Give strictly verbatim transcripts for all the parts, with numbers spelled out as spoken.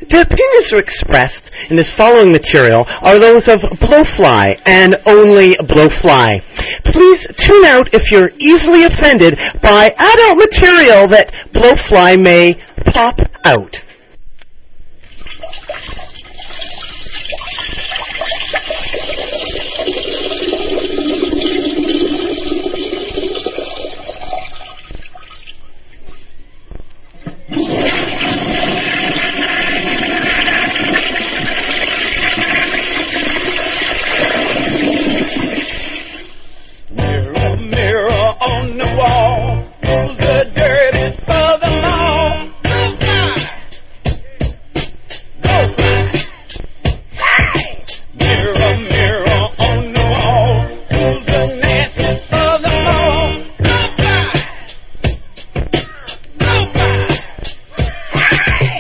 The opinions expressed in this following material are those of Blowfly and only Blowfly. Please tune out if you're easily offended by adult material that Blowfly may pop out. On the wall, who's the dirtiest of them all? Go fly. Hey! Mirror, mirror on the wall, who's the nastiest of them all? Go fly. Go fly. Hey!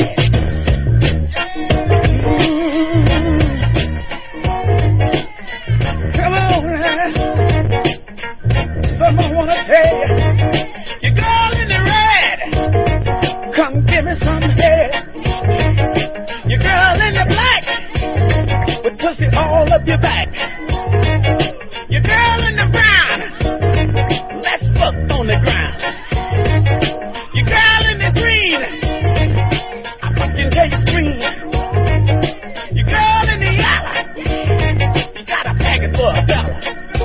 Mm-hmm. Come on, man. Someone wanna tell you, you girl in the red, come give me some head. You girl in the black, with pussy all up your back. You girl in the brown, let's fuck on the ground. You girl in the green, I fucking tell you scream. You girl in the yellow, you got a packet for a fella.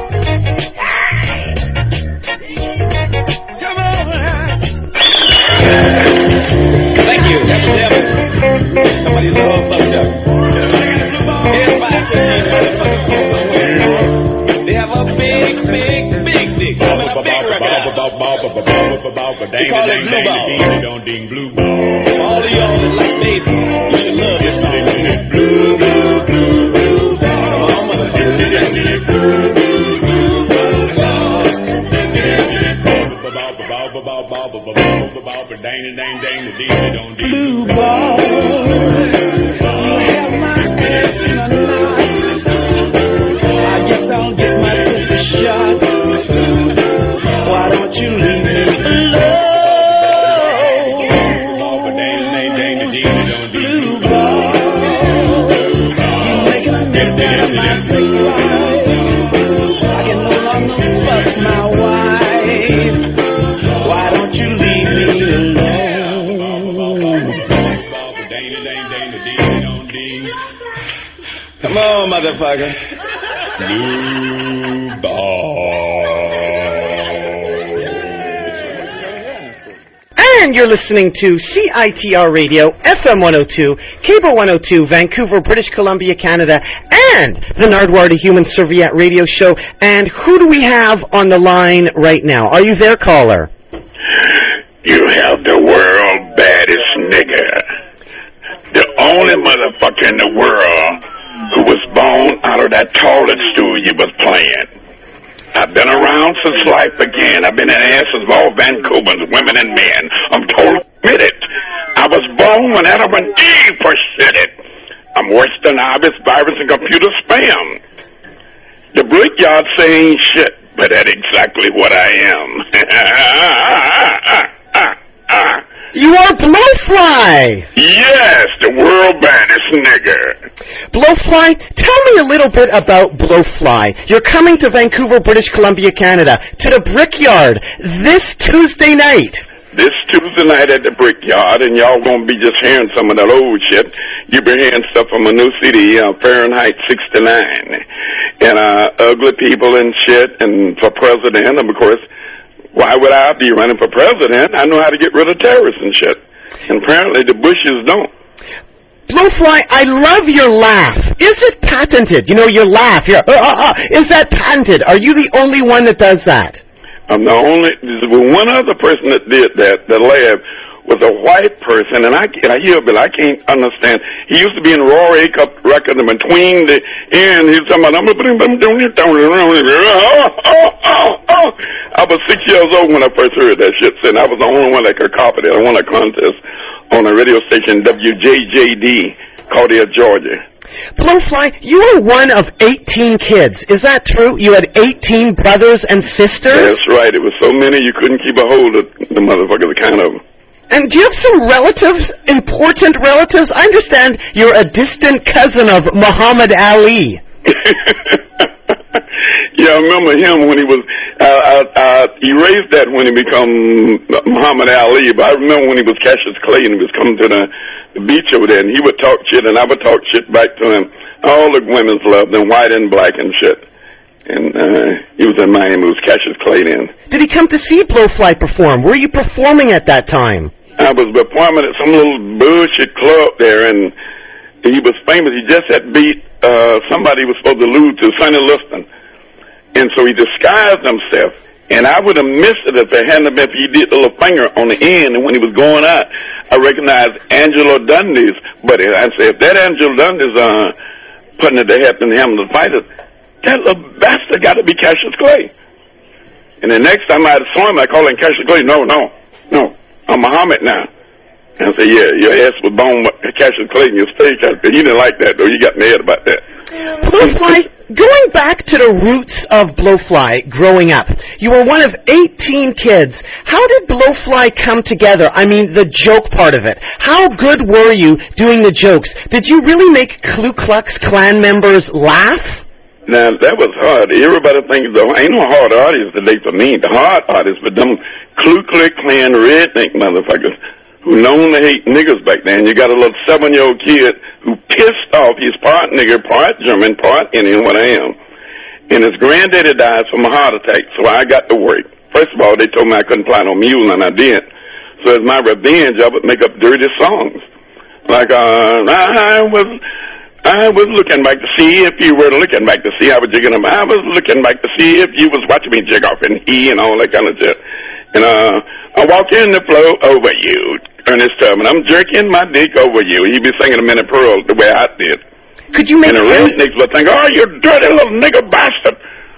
Thank you. That's the devil. Somebody loves something up. They have a big, big, big dick. I mean, a big record. They call it blue ball. All of y'all that like bass, you should love this song. Blue, blue, blue, blue ball. I'm gonna do this. Blue balls, you have my question or not? I guess I'll get myself a shot. Why don't you leave me alone? Blue balls, you're making a mess out of my sex life. I can no longer fuck my wife. Why don't you leave me alone? Come on, motherfucker. Blue ball. And you're listening to C I T R Radio, F M one oh two, Cable one oh two, Vancouver, British Columbia, Canada, and the Nardwuar the Human Serviette radio show. And who do we have on the line right now? Are you there, caller? You have the world baddest nigga. The only motherfucker in the world who was born out of that toilet stool you was playing. I've been around since life began. I've been in the asses of all Vancouvers, women and men. I'm totally committed. I was born when Adam and Eve first said it. I'm worse than obvious virus and computer spam. The Brickyard saying shit, but that's exactly what I am. You are Blowfly! Yes, the world baddest nigger. Blowfly, tell me a little bit about Blowfly. You're coming to Vancouver, British Columbia, Canada, to the Brickyard this Tuesday night. This Tuesday night at the Brickyard, and y'all gonna be just hearing some of that old shit. You've been hearing stuff from a new C D, uh, Fahrenheit sixty-nine. And uh, ugly people and shit, and for president, and of course, why would I be running for president? I know how to get rid of terrorists and shit. And apparently the Bushes don't. Blowfly, I love your laugh. Is it patented? You know, your laugh. Your, uh, uh, uh, is that patented? Are you the only one that does that? I'm the only... There's one other person that did that, that laughed, was a white person, and I, I hear, but I can't understand. He used to be in Raw Cup record, and between the end, he was talking about, I'm going to do it. I was six years old when I first heard that shit, and I was the only one that could copy it. I won a contest on a radio station, W J J D, Cartier, Georgia. Blowfly, you are one of eighteen kids. Is that true? You had eighteen brothers and sisters? That's right. It was so many you couldn't keep a hold of the motherfuckers, kind of. And do you have some relatives, important relatives? I understand you're a distant cousin of Muhammad Ali. Yeah, I remember him when he was, uh, I, I erased that when he became Muhammad Ali, but I remember when he was Cassius Clay and he was coming to the, the beach over there, and he would talk shit, and I would talk shit back to him. All the women's loved him, white and black and shit. And uh, he was in Miami, it was Cassius Clay then. Did he come to see Blowfly perform? Were you performing at that time? I was performing at some little bullshit club there, and he was famous. He just had beat uh, somebody he was supposed to lose to, Sonny Liston. And so he disguised himself, and I would have missed it if it hadn't been if he did a little finger on the end, and when he was going out, I recognized Angelo Dundee's buddy. I said, if that Angelo Dundee's uh, putting it to happen to him to fight it, that little bastard got to be Cassius Clay. And the next time I saw him, I called him Cassius Clay. No, no, no, I'm Muhammad now. And I said, yeah, your ass was born with Cassius Clay in your stage. He didn't like that, though. You got mad about that. Blowfly, going back to the roots of Blowfly growing up, you were one of eighteen kids. How did Blowfly come together? I mean, the joke part of it. How good were you doing the jokes? Did you really make Ku Klux Klan members laugh? Now, that was hard. Everybody thinks, though, ain't no hard artists today for me. The hard artists, but them Ku Klux Klan redneck motherfuckers who known to hate niggers back then. You got a little seven-year-old kid who pissed off. He's part nigger, part German, part Indian, what I am. And his granddaddy died from a heart attack, so I got to work. First of all, they told me I couldn't fly no mule, and I did. So as my revenge, I would make up dirty songs. Like, uh, I was... I was looking back to see if you were looking back to see. I was jigging them. I was looking back to see if you was watching me jig off and he and all that kind of shit. And uh, I walk in the flow over you, Ernest Tubman. I'm jerking my dick over you. He be singing a minute pearl the way I did. Could you make and the any... rednecks would think, oh, you dirty little nigger bastard.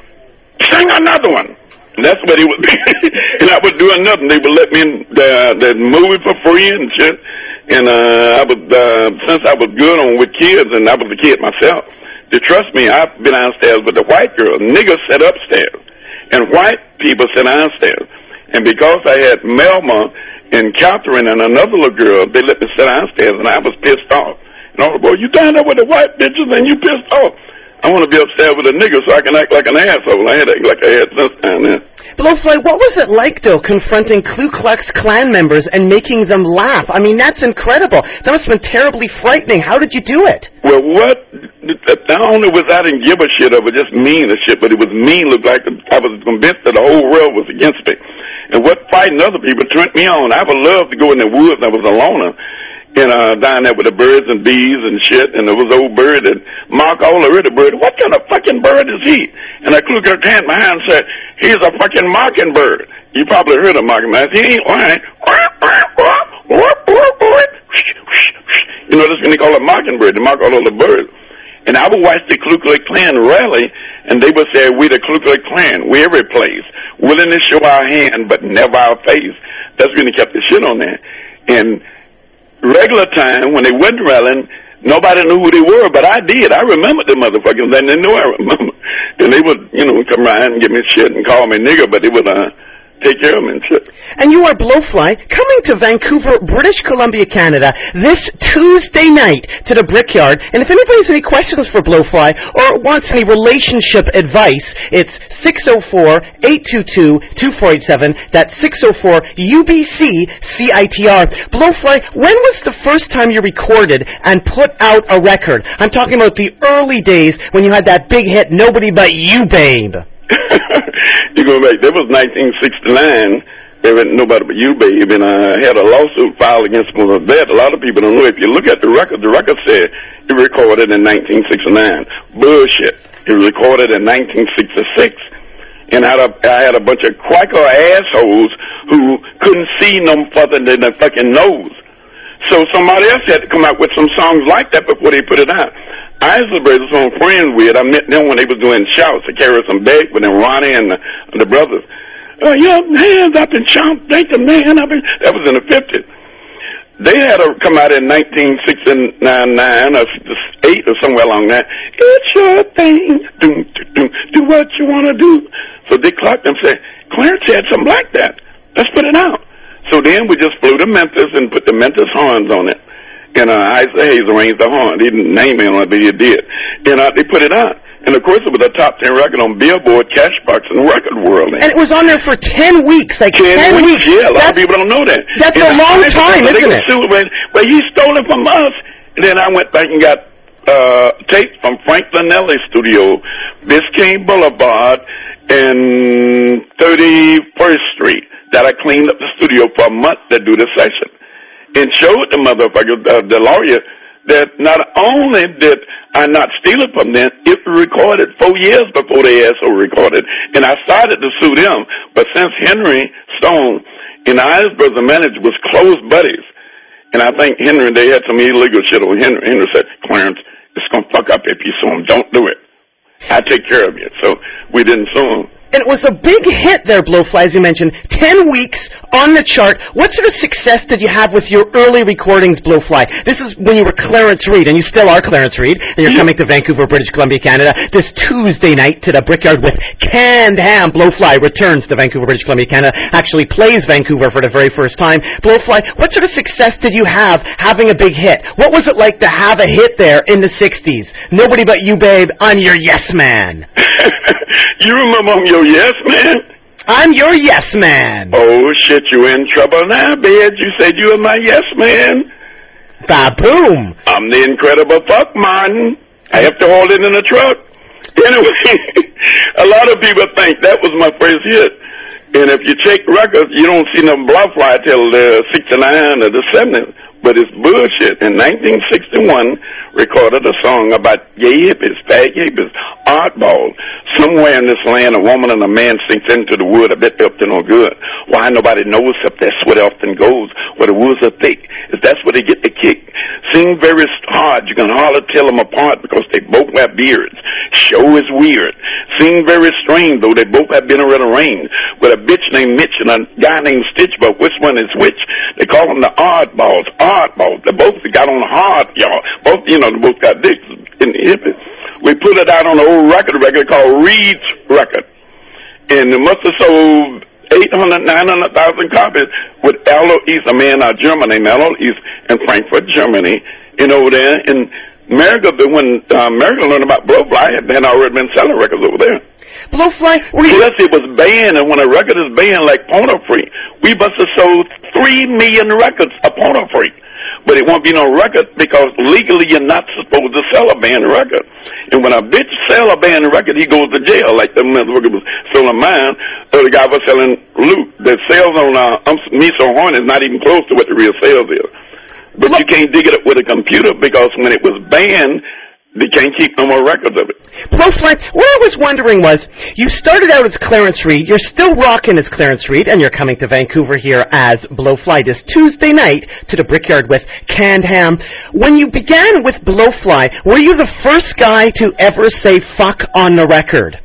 Sing another one. And that's what he would be. And I would do another. They would let me in the, the movie for free and shit. And uh, I was, uh, since I was good on with kids, and I was a kid myself, to trust me, I've been downstairs with the white girl. Niggas sit upstairs, and white people sit downstairs. And because I had Melma and Catherine and another little girl, they let me sit downstairs, and I was pissed off. And all the boys, you down there with the white bitches, and you pissed off. I want to be upstairs with a nigga so I can act like an asshole. I had to act like I had since down there. Blowfly, what was it like, though, confronting Ku Klux Klan members and making them laugh? I mean, that's incredible. That must have been terribly frightening. How did you do it? Well, what? Not only was I didn't give a shit of it, just mean as shit, but it was mean. Looked like I was convinced that the whole world was against me. And what fighting other people turned me on. I would love to go in the woods. I was a loner. And uh, down there with the birds and bees and shit, and there was old bird and Mark all over the bird. What kind of fucking bird is he? And I looked at her hand behind and said, he's a fucking mockingbird. You probably heard of mockingbird. He ain't lying. You know, that's when they call it mockingbird. They mock all of the birds. And I would watch the Ku Klux Klan rally, and they would say, we the Ku Klux Klan, we every place, willing to show our hand, but never our face. That's when they kept the shit on there. And regular time, when they went rallying, nobody knew who they were, but I did. I remembered the motherfuckers, and they knew I remember. Then they would, you know, come around and give me shit and call me nigger, but they would uh, take care of me and shit. And you are Blowfly, coming to Vancouver, British Columbia, Canada, this Tuesday night to the Brickyard. And if anybody has any questions for Blowfly or wants any relationship advice, it's six oh four, eight two two, two four eight seven. That's six oh four U B C C I T R. Blowfly, when was the first time you recorded and put out a record? I'm talking about the early days when you had that big hit, Nobody But You, Babe. You go back, that was nineteen sixty-nine. There was Nobody But You, Babe, and I had a lawsuit filed against me for that. A lot of people don't know. If you look at the record, the record said it recorded in nineteen sixty-nine. Bullshit. It was recorded in nineteen sixty-six. And I had, a, I had a bunch of quacker assholes who couldn't see no further than their fucking nose. So somebody else had to come out with some songs like that before they put it out. Isley Brothers, who I'm friends with, I met them when they was doing shouts. I carried some back with them, Ronnie and the, and the brothers. Uh, your hands up and shout, thank the man up. And, that was in the fifties. They had to come out in nineteen sixty-nine, nine, or eight, or somewhere along that. It's your thing. Do, do, do, do what you want to do. So Dick Clark them said, Clarence had something like that. Let's put it out. So then we just flew to Memphis and put the Memphis horns on it. And uh, Isaac Hayes arranged the horn. He didn't name it on it, but he did. And uh, they put it out. And, of course, it was a top ten record on Billboard, Cashbox, and Record World. And it was on there for ten weeks, like ten, ten weeks. weeks. Yeah, a lot that's, of people don't know that. That's and a long time, isn't it? When, well, he stole it from us. And then I went back and got uh, tapes from Frank Lanelli's studio, Biscayne Boulevard, and thirty-first Street, that I cleaned up the studio for a month to do the session. And showed the motherfucker, uh, the lawyer, that not only did I not steal it from them, it was recorded four years before they also recorded. And I started to sue them. But since Henry Stone and Iceberg's manager was close buddies, and I think Henry, they had some illegal shit on Henry. Henry said, Clarence, it's going to fuck up if you sue him. Don't do it. I take care of you. So we didn't sue him. And it was a big hit there, Blowfly, as you mentioned. Ten weeks on the chart. What sort of success did you have with your early recordings, Blowfly? This is when you were Clarence Reid, and you still are Clarence Reid, and you're coming to Vancouver, British Columbia, Canada, this Tuesday night to the Brickyard with Canned Ham. Blowfly returns to Vancouver, British Columbia, Canada, actually plays Vancouver for the very first time. Blowfly, what sort of success did you have having a big hit? What was it like to have a hit there in the sixties? Nobody but you, babe. I'm your yes man. You remember I'm your yes man? I'm your yes man. Oh, shit, you in trouble now, bitch. You said you were my yes man. Ba-boom. I'm the incredible fuck man. I have to hold it in the truck. Anyway, a lot of people think that was my first hit. And if you check records, you don't see no Blowfly till the sixty-nine or the seventies. But it's bullshit. In nineteen sixty-one, recorded a song about gay hippies, fag hippies, oddballs. Somewhere in this land, a woman and a man sinks into the wood, a bit up to no good. Why nobody knows if that's where it often goes, where the woods are thick. If that's where they get the kick. Sing very hard, you can hardly tell them apart because they both have beards. Show is weird. Sing very strange, though they both have been around the rain. With a bitch named Mitch and a guy named Stitch, but which one is which? They call them the oddballs. Oddballs. They both got on hard, y'all. Both, you know, they both got dicks in the hippies. We put it out on an old record record called Reed's Record. And it must have sold eight hundred, nine hundred thousand copies with Allo East, a man out of Germany named Allo East in Frankfurt, Germany, and over there in America. But when uh, America learned about Blowfly, it had already been selling records over there. Blowfly, plus it was banned, and when a record is banned like Pornofreak, we must have sold three million records of Pornofreak. But it won't be no record because legally you're not supposed to sell a banned record. And when a bitch sell a banned record, he goes to jail. Like the motherfucker was selling mine, or the guy was selling loot. The sales on uh, um, Miso Horn is not even close to what the real sales is. But Look, you can't dig it up with a computer because when it was banned, they can't keep no more records of it. Blowfly, what I was wondering was, you started out as Clarence Reid, you're still rocking as Clarence Reid, and you're coming to Vancouver here as Blowfly this Tuesday night to the Brickyard with Canned Ham. When you began with Blowfly, were you the first guy to ever say fuck on the record?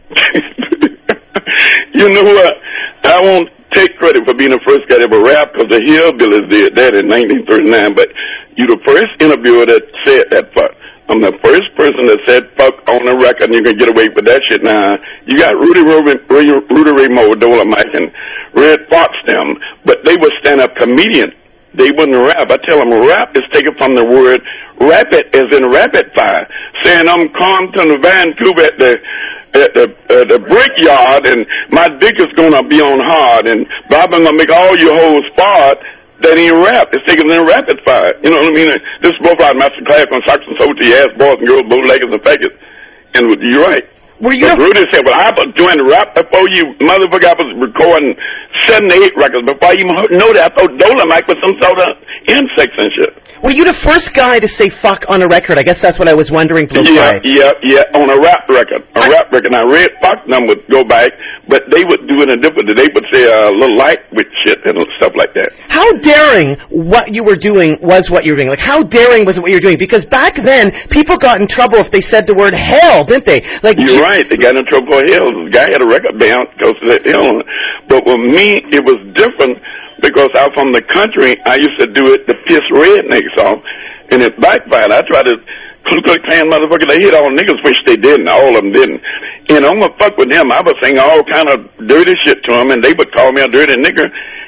You know what? I won't take credit for being the first guy to ever rap because the Hillbillies did that in nineteen thirty-nine, but you're the first interviewer that said that fuck. I'm the first person that said fuck on the record, and you can get away with that shit now. You got Rudy Rudy, Rudy Ray Moore, Dolomite, and Red Fox them, but they were stand-up comedian. They wouldn't rap. I tell them rap is taken from the word rapid, as in rapid fire. Saying I'm Compton, Vancouver at the at the, uh, the Brickyard, and my dick is gonna be on hard, and Bob, I'm gonna make all your hoes fart. That ain't rap. It's taken in rapid fire. You know what I mean? This is Blowfly Master Class on Socks and Soul to your ass boys and girls, bow-leggers and faggots. And you're right. Were you? But Rudy said, well, I was doing rap before you, motherfucker. I was recording seven to eight records before I even know that. I thought Dolomite was some sort of insects and shit. Were you the first guy to say fuck on a record? I guess that's what I was wondering, Blowfly. Yeah, yeah, yeah, on a rap record. A I, rap record. Now, Red Fox them would go back, but they would do it in a different, they would say a uh, little light with shit and stuff like that. How daring what you were doing was what you were doing? Like, how daring was it what you were doing? Because back then, people got in trouble if they said the word hell, didn't they? Like, You're right. They got in trouble for hell. The guy had a record band because of that hell. But with me, it was different because I'm from the country. I used to do it to piss rednecks off, and it backfired. I tried to Ku Klux Klan motherfucker. They hit all niggas, which they didn't. All of them didn't. And I'm gonna fuck with them. I was saying all kind of dirty shit to them, and they would call me a dirty nigger.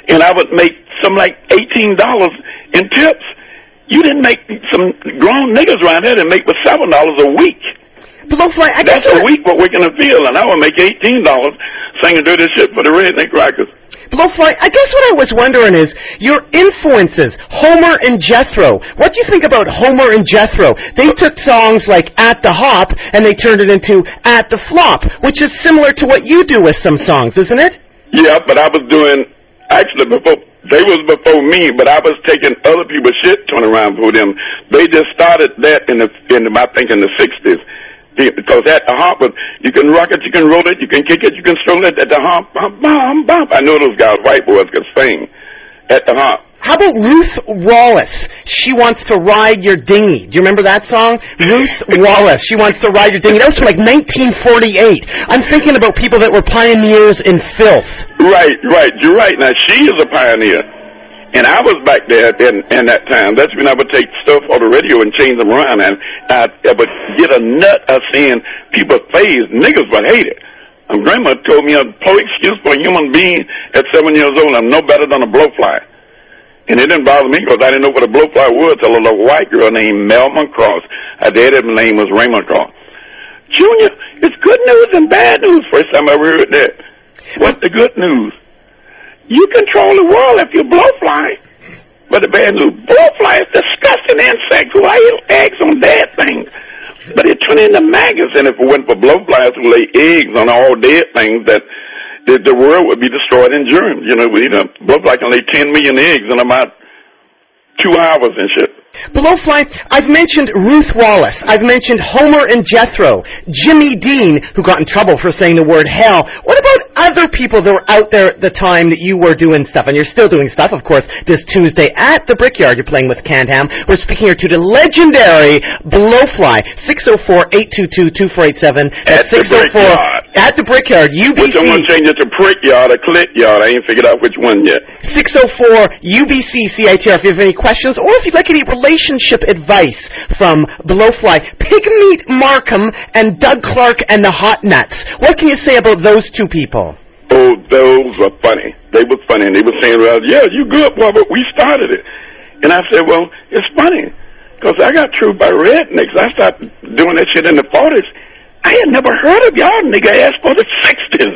and I would make some like eighteen dollars in tips. You didn't make some grown niggas around here that make for seven dollars a week. Blowfly, I guess that's a week for Wicked and Field, and I would make eighteen dollars singing dirty shit for the Redneck Rockers. Blowfly, I guess what I was wondering is your influences, Homer and Jethro. What do you think about Homer and Jethro? They took songs like At the Hop and they turned it into At the Flop, which is similar to what you do with some songs, isn't it? Yeah, but I was doing, actually before, they was before me, but I was taking other people's shit, turning around for them. They just started that in the, in the, I think in the sixties. Because at the hop, you can rock it, you can roll it, you can kick it, you can stroll it at the hop, bump, bump, bump. I know those guys, white boys, could sing at the hop. How about Ruth Wallace? She Wants to Ride Your Dinghy. Do you remember that song? Ruth Wallace, She Wants to Ride Your Dinghy. That was from like nineteen forty-eight. I'm thinking about people that were pioneers in filth. Right, right. You're right. Now, she is a pioneer. And I was back there in, in that time. That's when I would take stuff on the radio and change them around. And I, I would get a nut of seeing people's face. Niggas would hate it. My grandma told me a poor excuse for a human being at seven years old. I'm no better than a blowfly. And it didn't bother me because I didn't know what a blowfly was till a little white girl named Melvin Cross. Her dad's name was Raymond Cross. Junior, it's good news and bad news. First time I ever heard that. What's the good news? You control the world if you blowfly. But the bad news, blowfly is disgusting insect who lay eggs on dead things. But it turned into maggots, and if it went for blowflies who lay eggs on all dead things, that, that the world would be destroyed in germs. You know, you know, blowfly can lay ten million eggs in about two hours and shit. Blowfly, I've mentioned Ruth Wallace. I've mentioned Homer and Jethro. Jimmy Dean, who got in trouble for saying the word hell. What about other people that were out there at the time that you were doing stuff? And you're still doing stuff, of course, this Tuesday at the Brickyard. You're playing with Can-Ham. We're speaking here to the legendary Blowfly. six oh four, eight two two, two four eight seven. That's six oh four at the Brickyard. U B C. Which one change it to Brickyard or Clityard? I ain't figured out which one yet. six oh four U B C C I T R if you have any questions, or if you'd like any relationship advice from Blowfly, Pigmeat Markham and Doug Clark and the Hot Nuts. What can you say about those two people? Oh, those were funny. They were funny, and they were saying, well, yeah, you good, boy, but we started it. And I said, well, it's funny, because I got truth by rednecks. I started doing that shit in the forties. I had never heard of y'all nigga ass for the sixties.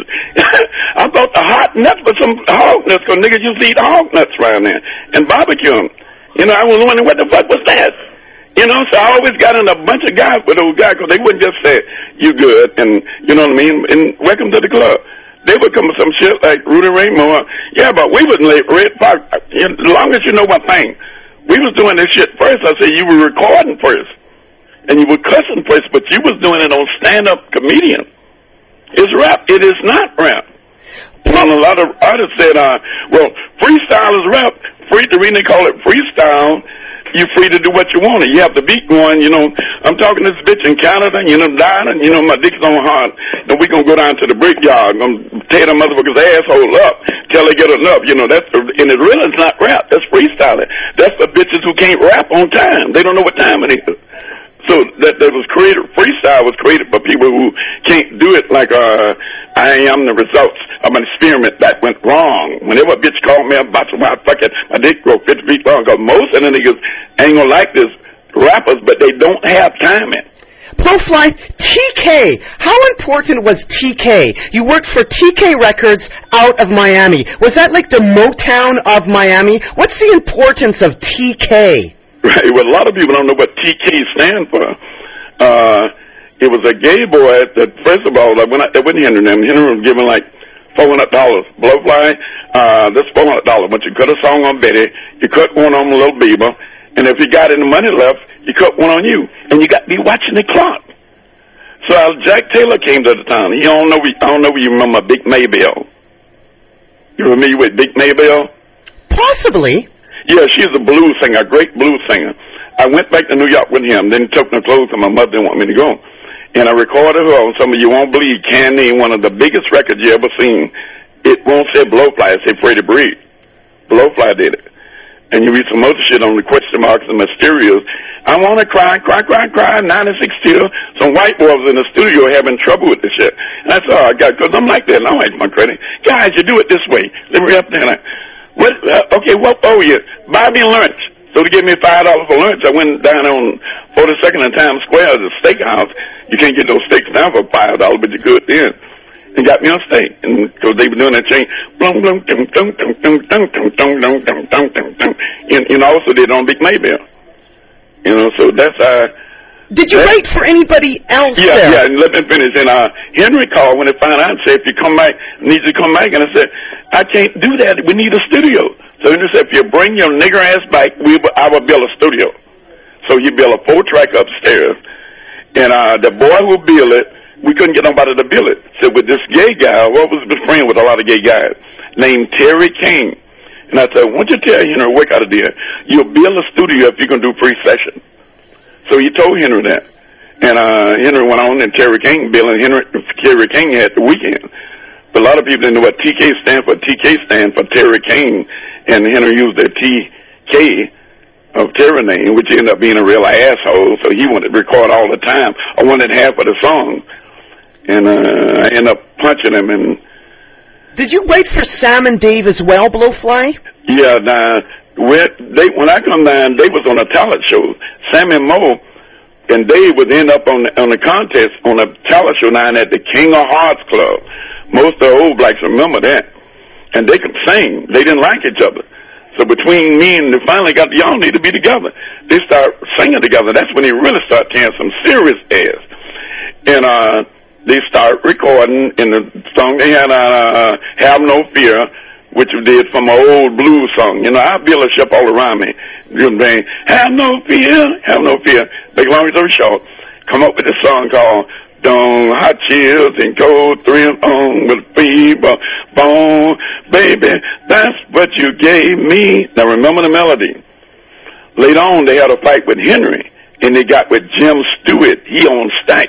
I thought the Hot Nuts were some hog nuts, because niggas used to eat hog nuts around there and barbecue them. You know, I was wondering what the fuck was that? You know, so I always got in a bunch of guys with those guys, because they wouldn't just say, you good, and you know what I mean, and welcome to the club. They would come with some shit like Rudy Ray Moore. Yeah, but we wouldn't let Red Fox, as long as you know one thing, we was doing this shit first. I said, you were recording first, and you were cussing first, but you was doing it on stand-up comedian. It's rap. It is not rap. And a lot of artists said, uh, well, freestyle is rap. Free, the reason they call it freestyle, you're free to do what you want. You have to beat one, you know. I'm talking to this bitch in Canada, you know, dying, and, you know, my dick's on hard. And we going to go down to the Brickyard. I'm going to tear the motherfucker's asshole up till they get enough. You know, that's, and it really is not rap. That's freestyling. That's for bitches who can't rap on time. They don't know what time it is. So that, that was created, freestyle was created for people who can't do it like, uh, I am the results of an experiment that went wrong. Whenever a bitch called me about some wild fucking, my dick broke fifty feet long, because most of the niggas ain't gonna like this rappers, but they don't have timing. Blowfly, T K. How important was T K? You worked for T K Records out of Miami. Was that like the Motown of Miami? What's the importance of T K? Right, well, a lot of people don't know what T K stands for. Uh, it was a gay boy that, first of all, I went out there with Henry, and Henry was giving like four hundred dollars. Blowfly, uh, this four hundred dollars. But you cut a song on Betty, you cut one on Little Bieber, and if you got any money left, you cut one on you. And you got to be watching the clock. So uh, Jack Taylor came to the town. He don't know, I don't know if you remember Big Maybelle. You familiar with Big Maybelle? Possibly. Yeah, she's a blues singer, a great blues singer. I went back to New York with him, then took no clothes because my mother didn't want me to go. And I recorded her on some of you won't believe, Can Name, one of the biggest records you ever seen. It won't say Blowfly, it say Freddie Breed. Blowfly did it. And you read some other shit on the question marks and mysterious. I want to cry, cry, cry, cry, ninety-six tears. Some white boys in the studio having trouble with this shit. And that's all I got, because I'm like that, and I like my credit. Guys, you do it this way. Let me up there. What? Uh, okay, what owe you? Buy me lunch. So they gave me five dollars for lunch. I went down on forty-second and Times Square, the steakhouse. You can't get those steaks now for five dollars, but you could then. And got me a steak, and because they were doing that chain, blum blum dum dum dum dum dum dum dum dum dum dum dum dum, and and also did on Big Maybell. You know, so that's uh. Did you write for anybody else yeah, there? Yeah, and let me finish. And uh, Henry called when they found out and said, if you come back, need you to come back. And I said, I can't do that. We need a studio. So Henry said, if you bring your nigger ass back, we I will build a studio. So he built a four-track upstairs. And uh, the boy who built it, we couldn't get nobody to build it. So with this gay guy, what was his friend with a lot of gay guys, named Terry King. And I said, why don't you tell Henry, work out of there. You'll build a studio if you can do free session. So he told Henry that. And uh, Henry went on, and Terry King built, and Henry, Terry King had the weekend. But a lot of people didn't know what T K stand for. T K stand for Terry King. And Henry used the T K of Terry name, which ended up being a real asshole. So he wanted to record all the time. I wanted half of the song. And uh, I ended up punching him. And did you wait for Sam and Dave as well, Blowfly? Yeah, nah, when, they, when I come down, they was on a talent show. Sam and Mo and Dave would end up on the, on the contest on a talent show down at the King of Hearts Club. Most of the old blacks remember that. And they could sing. They didn't like each other. So between me and they finally got, y'all need to be together. They start singing together. That's when they really start tearing some serious ass. And, uh, they start recording in the song they had, uh, Have No Fear, which we did from an old blues song. You know, I build a ship all around me. You know what I'm saying? Have no fear, have no fear. Big long story short, come up with a song called Don't Hot Chills and Cold Thrill On with Fever Bone. Baby, that's what you gave me. Now remember the melody. Later on, they had a fight with Henry, and they got with Jim Stewart. He owned Stacks.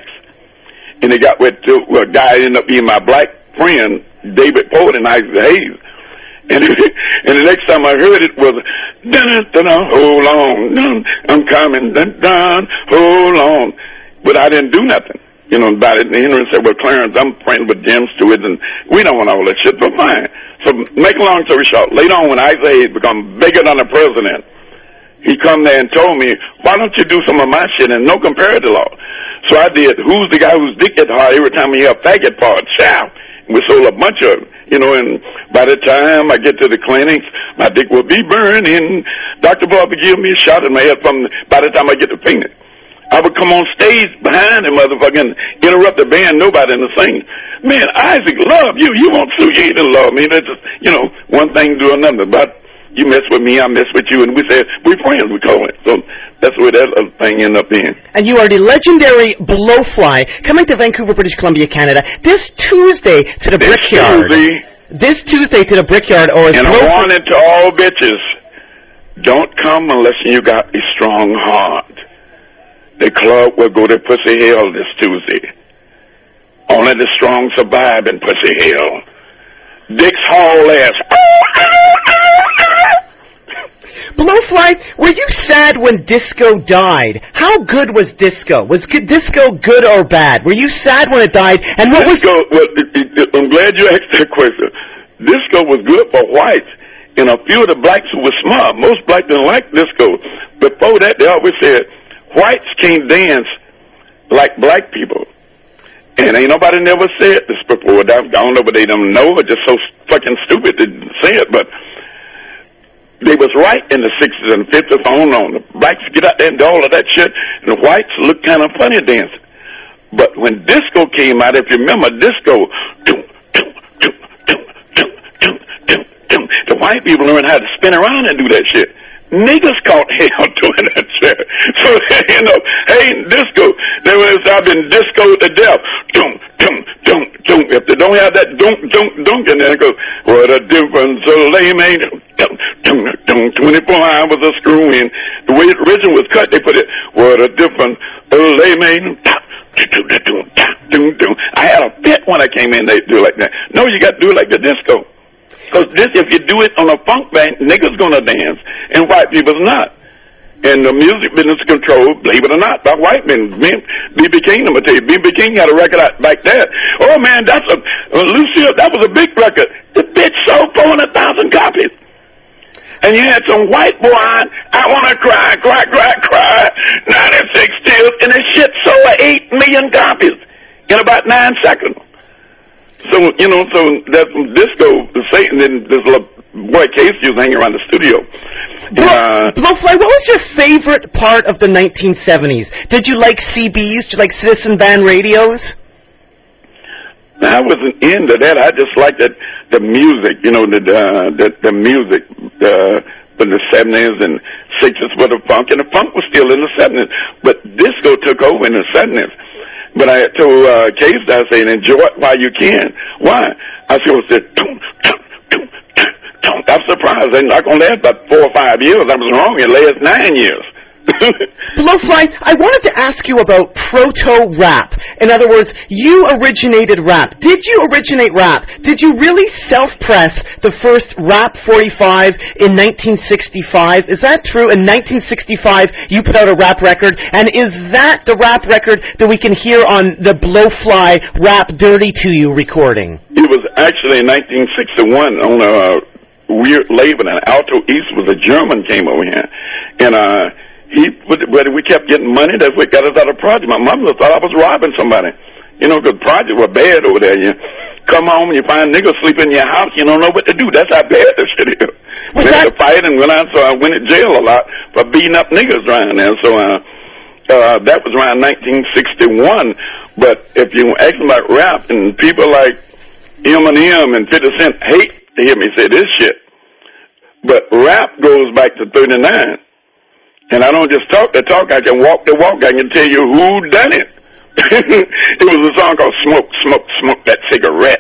And they got with uh, a guy ended up being my black friend, David Poet and Isaac Hayes. And, and the next time I heard it was, dun dun dun, hold on, dun, I'm coming, dun dun, hold on. But I didn't do nothing, you know, about it. And Henry said, well, Clarence, I'm friends with Jim Stewart, and we don't want all that shit, but fine. So make a long story short, later on when Isaac Hayes become bigger than the president, he come there and told me, why don't you do some of my shit and no comparative law? So I did, who's the guy whose dick gets hard every time we have faggot parts? Chow. We sold a bunch of them, you know, and by the time I get to the clinics, my dick will be burning. Doctor Bob would give me a shot in my head from, by the time I get to painting. I would come on stage behind him, motherfucking interrupt the band, nobody in the sing. Man, Isaac, love you. You won't sue, you ain't love me. That's just, you know, one thing to another. But you mess with me, I mess with you, and we said, we're friends, we call it. So that's where that other thing ended up being. And you are the legendary Blowfly, coming to Vancouver, British Columbia, Canada, this Tuesday to the this Brickyard. Tuesday, this Tuesday to the Brickyard. Or and I wanted to all bitches, don't come unless you got a strong heart. The club will go to Pussy Hill this Tuesday. Only the strong survive in Pussy Hill. Dick's haul ass. Blowfly, were you sad when Disco died? How good was Disco? Was good, Disco good or bad? Were you sad when it died? And what Disco, was? Well, I'm glad you asked that question. Disco was good for whites and a few of the blacks who were smart. Most blacks didn't like disco. Before that, they always said whites can't dance like black people. And ain't nobody never said this before. I don't know, but they don't know, or just so fucking stupid to say it. But they was right in the sixties and fifties on on. The blacks get out there and do all of that shit, and the whites look kind of funny dancing. But when disco came out, if you remember disco, the white people learned how to spin around and do that shit. Niggas caught hell doing that shit. So, you know, hey, disco, they would have been disco to death. Dunk, dunk, dunk, dunk. If they don't have that dunk, dunk, dunk, and then it goes, what a difference a lame ain't. Dunk, dunk, dunk, twenty-four hours of screwing. The way the original was cut, they put it, what a difference a lame ain't. I had a fit when I came in, they do it like that. No, you got to do it like the disco. Because this, if you do it on a funk band, niggas gonna dance, and white people's not. And the music business is controlled, believe it or not, by white men. B B King, I'm gonna tell you, B B King had a record out like that. Oh man, that's a, uh, Lucille, that was a big record. The bitch sold four hundred thousand copies. And you had some white boy on, I want to cry, cry, cry, cry, ninety-six tears, and this shit sold eight million copies in about nine seconds. So, you know, so that disco, Satan, and this little boy Casey was hanging around the studio. Blow, uh, Blowfly, what was your favorite part of the nineteen seventies? Did you like C Bs? Did you like citizen band radios? I wasn't into that. I just liked the, the music, you know, the uh, the, the music uh, in the seventies and sixties for the funk, and the funk was still in the seventies, but disco took over in the seventies. But I told uh, Case, I said, enjoy it while you can. Why? I said, I said, toom, toom, toom, toom, toom. I'm surprised they're not going to last about four or five years. I was wrong. It lasts nine years. Blowfly, I wanted to ask you about proto-rap. In other words, you originated rap. Did you originate rap? Did you really self-press the first Rap forty-five in nineteen sixty-five? Is that true? In nineteen sixty-five, you put out a rap record, and is that the rap record that we can hear on the Blowfly Rap Dirty to You recording? It was actually in nineteen sixty-one on a weird label, and Alto East was a German came over here, and uh. He, but we kept getting money. That's what got us out of project. My mother thought I was robbing somebody. You know, because projects were bad over there. You come home and you find niggas sleeping in your house. You don't know what to do. That's how bad this shit is. We had to fight and went out, so I went to jail a lot for beating up niggas around there. So uh, uh, that was around nineteen sixty-one. But if you ask about rap, and people like Eminem and fifty Cent hate to hear me say this shit, but rap goes back to thirty-nine. And I don't just talk the talk, I can walk the walk, I can tell you who done it. It was a song called Smoke, Smoke, Smoke That Cigarette.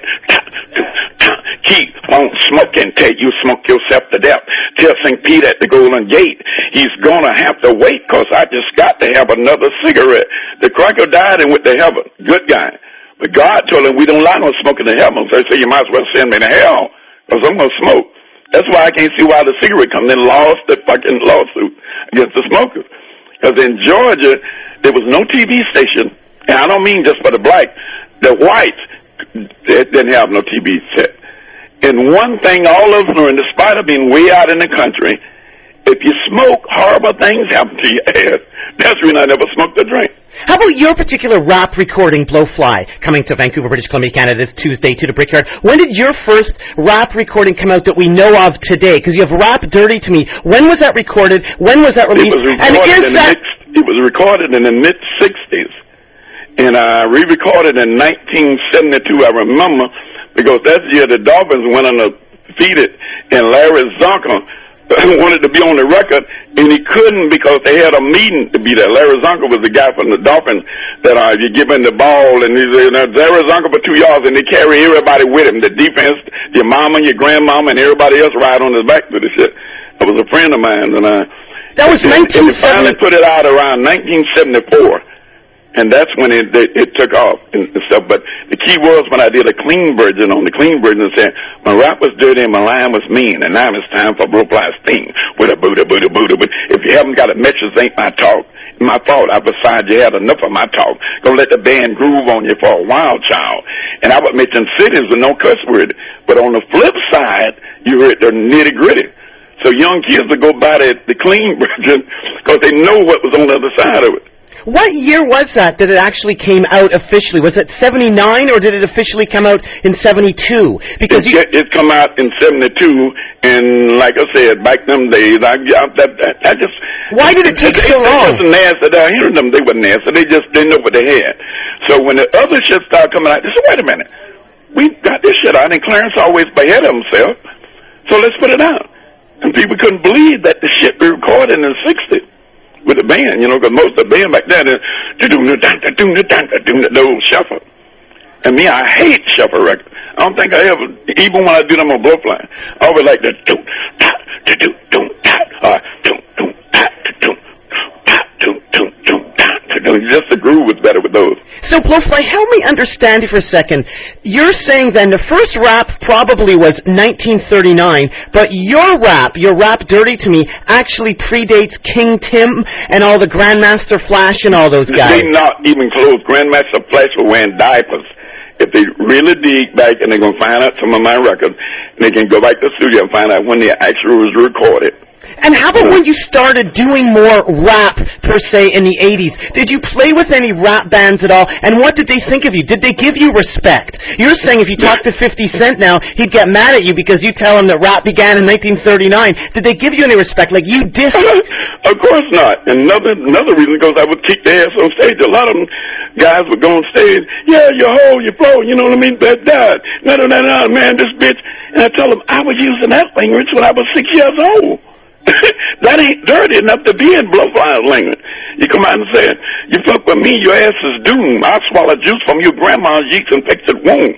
Keep on smoking till you smoke yourself to death. Tell Saint Peter at the Golden Gate, he's gonna have to wait, cause I just got to have another cigarette. The cracker died and went to heaven. Good guy. But God told him we don't allow no smoking in heaven, so he said you might as well send me to hell, cause I'm gonna smoke. That's why I can't see why the cigarette company lost the fucking lawsuit against the smokers. Because in Georgia, there was no T V station, and I don't mean just for the black, the whites they didn't have no T V set. And one thing all of us learned, despite of being way out in the country, if you smoke, horrible things happen to your ass. That's the reason I never smoked a drink. How about your particular rap recording, Blowfly, coming to Vancouver, British Columbia, Canada this Tuesday to the Brickyard? When did your first rap recording come out that we know of today? Because you have Rap Dirty to Me. When was that recorded? When was that released? It was and is in that... the mid, it was recorded in the mid-sixties. And I re-recorded in nineteen seventy-two, I remember, because that year the Dolphins went undefeated, and Larry Zonka wanted to be on the record, and he couldn't because they had a meeting to be there. Larry Zonka was the guy from the Dolphins that uh, you give him the ball, and he's you know, Larry Zonka for two yards, and they carry everybody with him. The defense, your mama, your grandmama, and everybody else ride on his back with the shit. That was a friend of mine, and uh, that was nineteen seventy. They finally put it out around nineteen seventy-four. And that's when it, it it took off and stuff. But the key was when I did a clean version on the clean version, said my rap was dirty and my line was mean, and now it's time for Blowfly's thing with a booty, booty, booty. But if you haven't got a message, ain't my talk. My fault. I besides you had enough of my talk. Gonna let the band groove on you for a while, child. And I would mention cities with no cuss word. But on the flip side, you heard the nitty gritty. So young kids would go by the, the clean version because they know what was on the other side of it. What year was that that it actually came out officially? Was it seventy-nine or did it officially come out in seventy-two? Because it, you... it come out in seventy-two, and like I said, back them days, I, I, I, I just... Why did it take it, so it, long? It wasn't nasty. I heard them, they were nasty. They just didn't know what they had. So when the other shit started coming out, they said, wait a minute. We got this shit out, and Clarence always beheaded himself, so let's put it out. And people couldn't believe that the shit we recorded in the sixties. With the band, you know, because most of the band back then is the old shuffle. And me, I hate shuffle records. I don't think I ever, even when I do them on Blowfly, I always like the do ta do do do ta or do do ta do ta do do do ta. Just the groove was better with those. So Blowfly, help me understand you for a second. You're saying then the first rap probably was nineteen thirty-nine, but your rap, your Rap Dirty to Me, actually predates King Tim and all the Grandmaster Flash and all those guys. They not even close. Grandmaster Flash were wearing diapers. if they really dig back and they're going to find out some of my records, and they can go back to the studio and find out when they actually was recorded. And how about when you started doing more rap, per se, in the eighties? Did you play with any rap bands at all? And what did they think of you? Did they give you respect? You're saying if you talk to fifty Cent now, he'd get mad at you because you tell him that rap began in nineteen thirty-nine. Did they give you any respect? Like, you dissed... Of course not. And another, another reason goes, I would kick their ass on stage. A lot of them guys would go on stage, yeah, you hold, you flow, you know what I mean? That died. No, no, no, no, man, this bitch. And I tell them, I was using that language when I was six years old. That ain't dirty enough to be in Blowfly's language. You come out and say, you fuck with me, your ass is doomed. I'll swallow juice from your grandma's yeast-infected womb.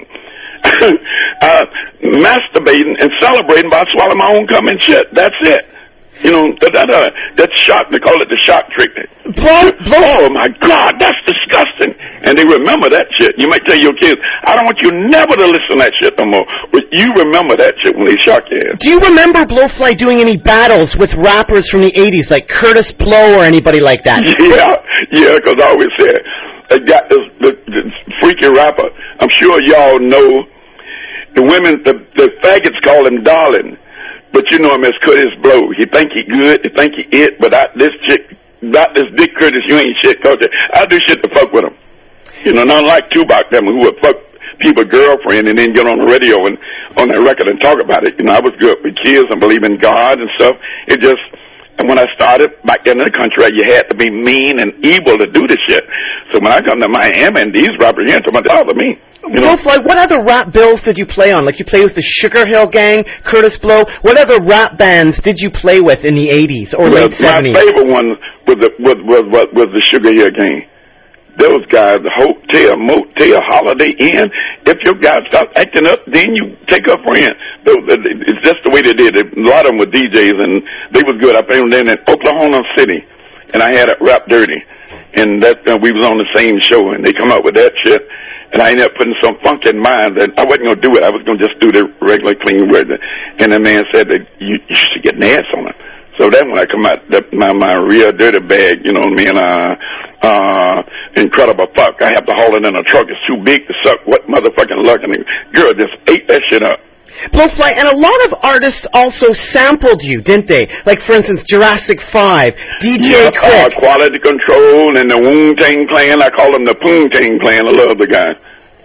uh, masturbating and celebrating by swallowing my own cum and shit. That's it. You know, that, that, uh, that's shock. They call it the shock treatment. Blow, blow. Oh, my God, that's disgusting. And they remember that shit. You might tell your kids, I don't want you never to listen to that shit no more. But you remember that shit when they shock you. Do you remember Blowfly doing any battles with rappers from the eighties, like Curtis Blow or anybody like that? Yeah, yeah, because I always said, I got this, this, this freaky rapper. I'm sure y'all know the women, the, the faggots call him darling. But you know him as Curtis Blow. He think he good, he think he it, but I, this chick, not this Dick Curtis, you ain't shit, cause I do shit to fuck with him. You know, not like Tupac them who would fuck people's girlfriend and then get on the radio and on that record and talk about it. You know, I was good with kids and believe in God and stuff. It just, and when I started back in the country, you had to be mean and evil to do this shit. So when I come to Miami and these rappers here, they bother me. You know? Blowfly, what other rap bills did you play on? Like, you played with the Sugar Hill Gang, Curtis Blow. What other rap bands did you play with in the eighties or well, late seventies? My favorite one was the, was, was, was, was the Sugar Hill Gang. Those guys, the hotel, motel, Holiday Inn. If your guys start acting up, then you take a friend. It's just the way they did it. A lot of them were D Js, and they was good. I played with them in Oklahoma City, and I had it Rap Dirty. And that uh, we was on the same show, and they come up with that shit. And I ended up putting some funk in mine that I wasn't going to do it. I was going to just do the regular clean word. And the man said that you, you should get an ass on it. So then when I come out, that, my, my real dirty bag, you know what I mean, uh, uh, incredible fuck. I have to haul it in a truck. It's too big to suck. What motherfucking luck. And the girl just ate that shit up. Blowfly, and a lot of artists also sampled you, didn't they? Like, for instance, Jurassic five, D J yeah, Quick. Uh, Quality Control and the Wu-Tang Clan. I call them the Poontang Clan. I love the guy.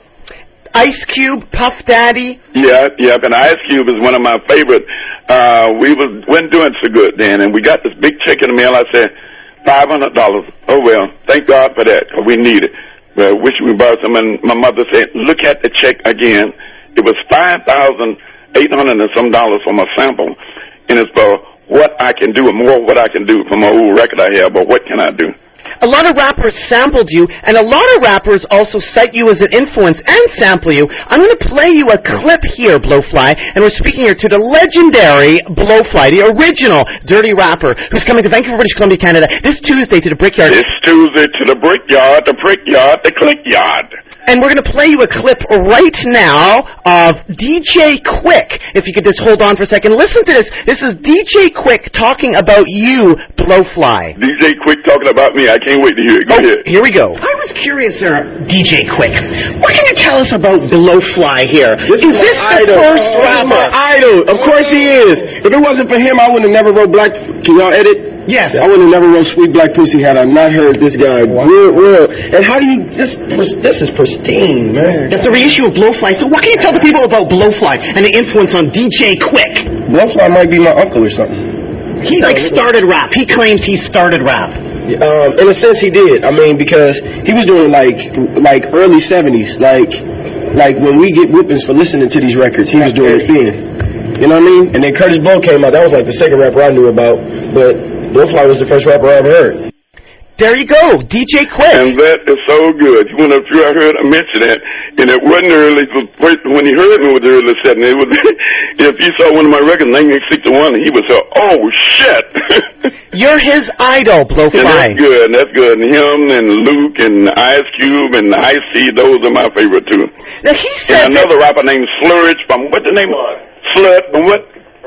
Ice Cube, Puff Daddy. Yeah, yeah, and Ice Cube is one of my favorite. Uh, we was, weren't doing so good then, and we got this big check in the mail. I said, five hundred dollars. Oh, well, thank God for that, because we need it. But I wish we borrowed some, and my mother said, look at the check again. It was five thousand eight hundred and some dollars for my sample, and it's for what I can do, and more what I can do from my old record I have, but what can I do? A lot of rappers sampled you, and a lot of rappers also cite you as an influence and sample you. I'm going to play you a clip here, Blowfly, and we're speaking here to the legendary Blowfly, the original dirty rapper, who's coming to Vancouver, British Columbia, Canada, this Tuesday to the Brickyard. This Tuesday to the Brickyard, the Brickyard, the Clickyard. And we're going to play you a clip right now of D J Quick. If you could just hold on for a second. Listen to this. This is D J Quick talking about you, Blowfly. D J Quick talking about me. I can't wait to hear it. Go oh, ahead. Here we go. I was curious there, D J Quick. What can you tell us about Blowfly here? This is, is this the idol. first oh, rapper? My idol. Of course he is. If it wasn't for him, I would have never wrote Black... Can y'all edit? Yes. I would have never wrote Sweet Black Pussy had I not heard this guy. Wow. Real, real. And how do you... This this is pristine, man. That's the reissue of Blowfly. So what can you tell the people about Blowfly and the influence on D J Quick? Blowfly might be my uncle or something. He, like, started rap. He claims he started rap. Um, in a sense, he did. I mean, because he was doing like like early seventies, like like when we get whippings for listening to these records, he was doing it then. You know what I mean? And then Curtis Blow came out. That was like the second rapper I knew about, but Blowfly was the first rapper I ever heard. There you go, D J Quick. And that is so good. When I heard I mention that, and it wasn't early. When he heard me with the early setting, it was if you saw one of my records, nineteen sixty-one, he was so, oh shit. You're his idol, Blowfly. And that's good. And that's good. And him and Luke and Ice Cube and Ice-T, those are my favorite too. Now he said and another rapper named Slurridge from what the name of Slut from what? From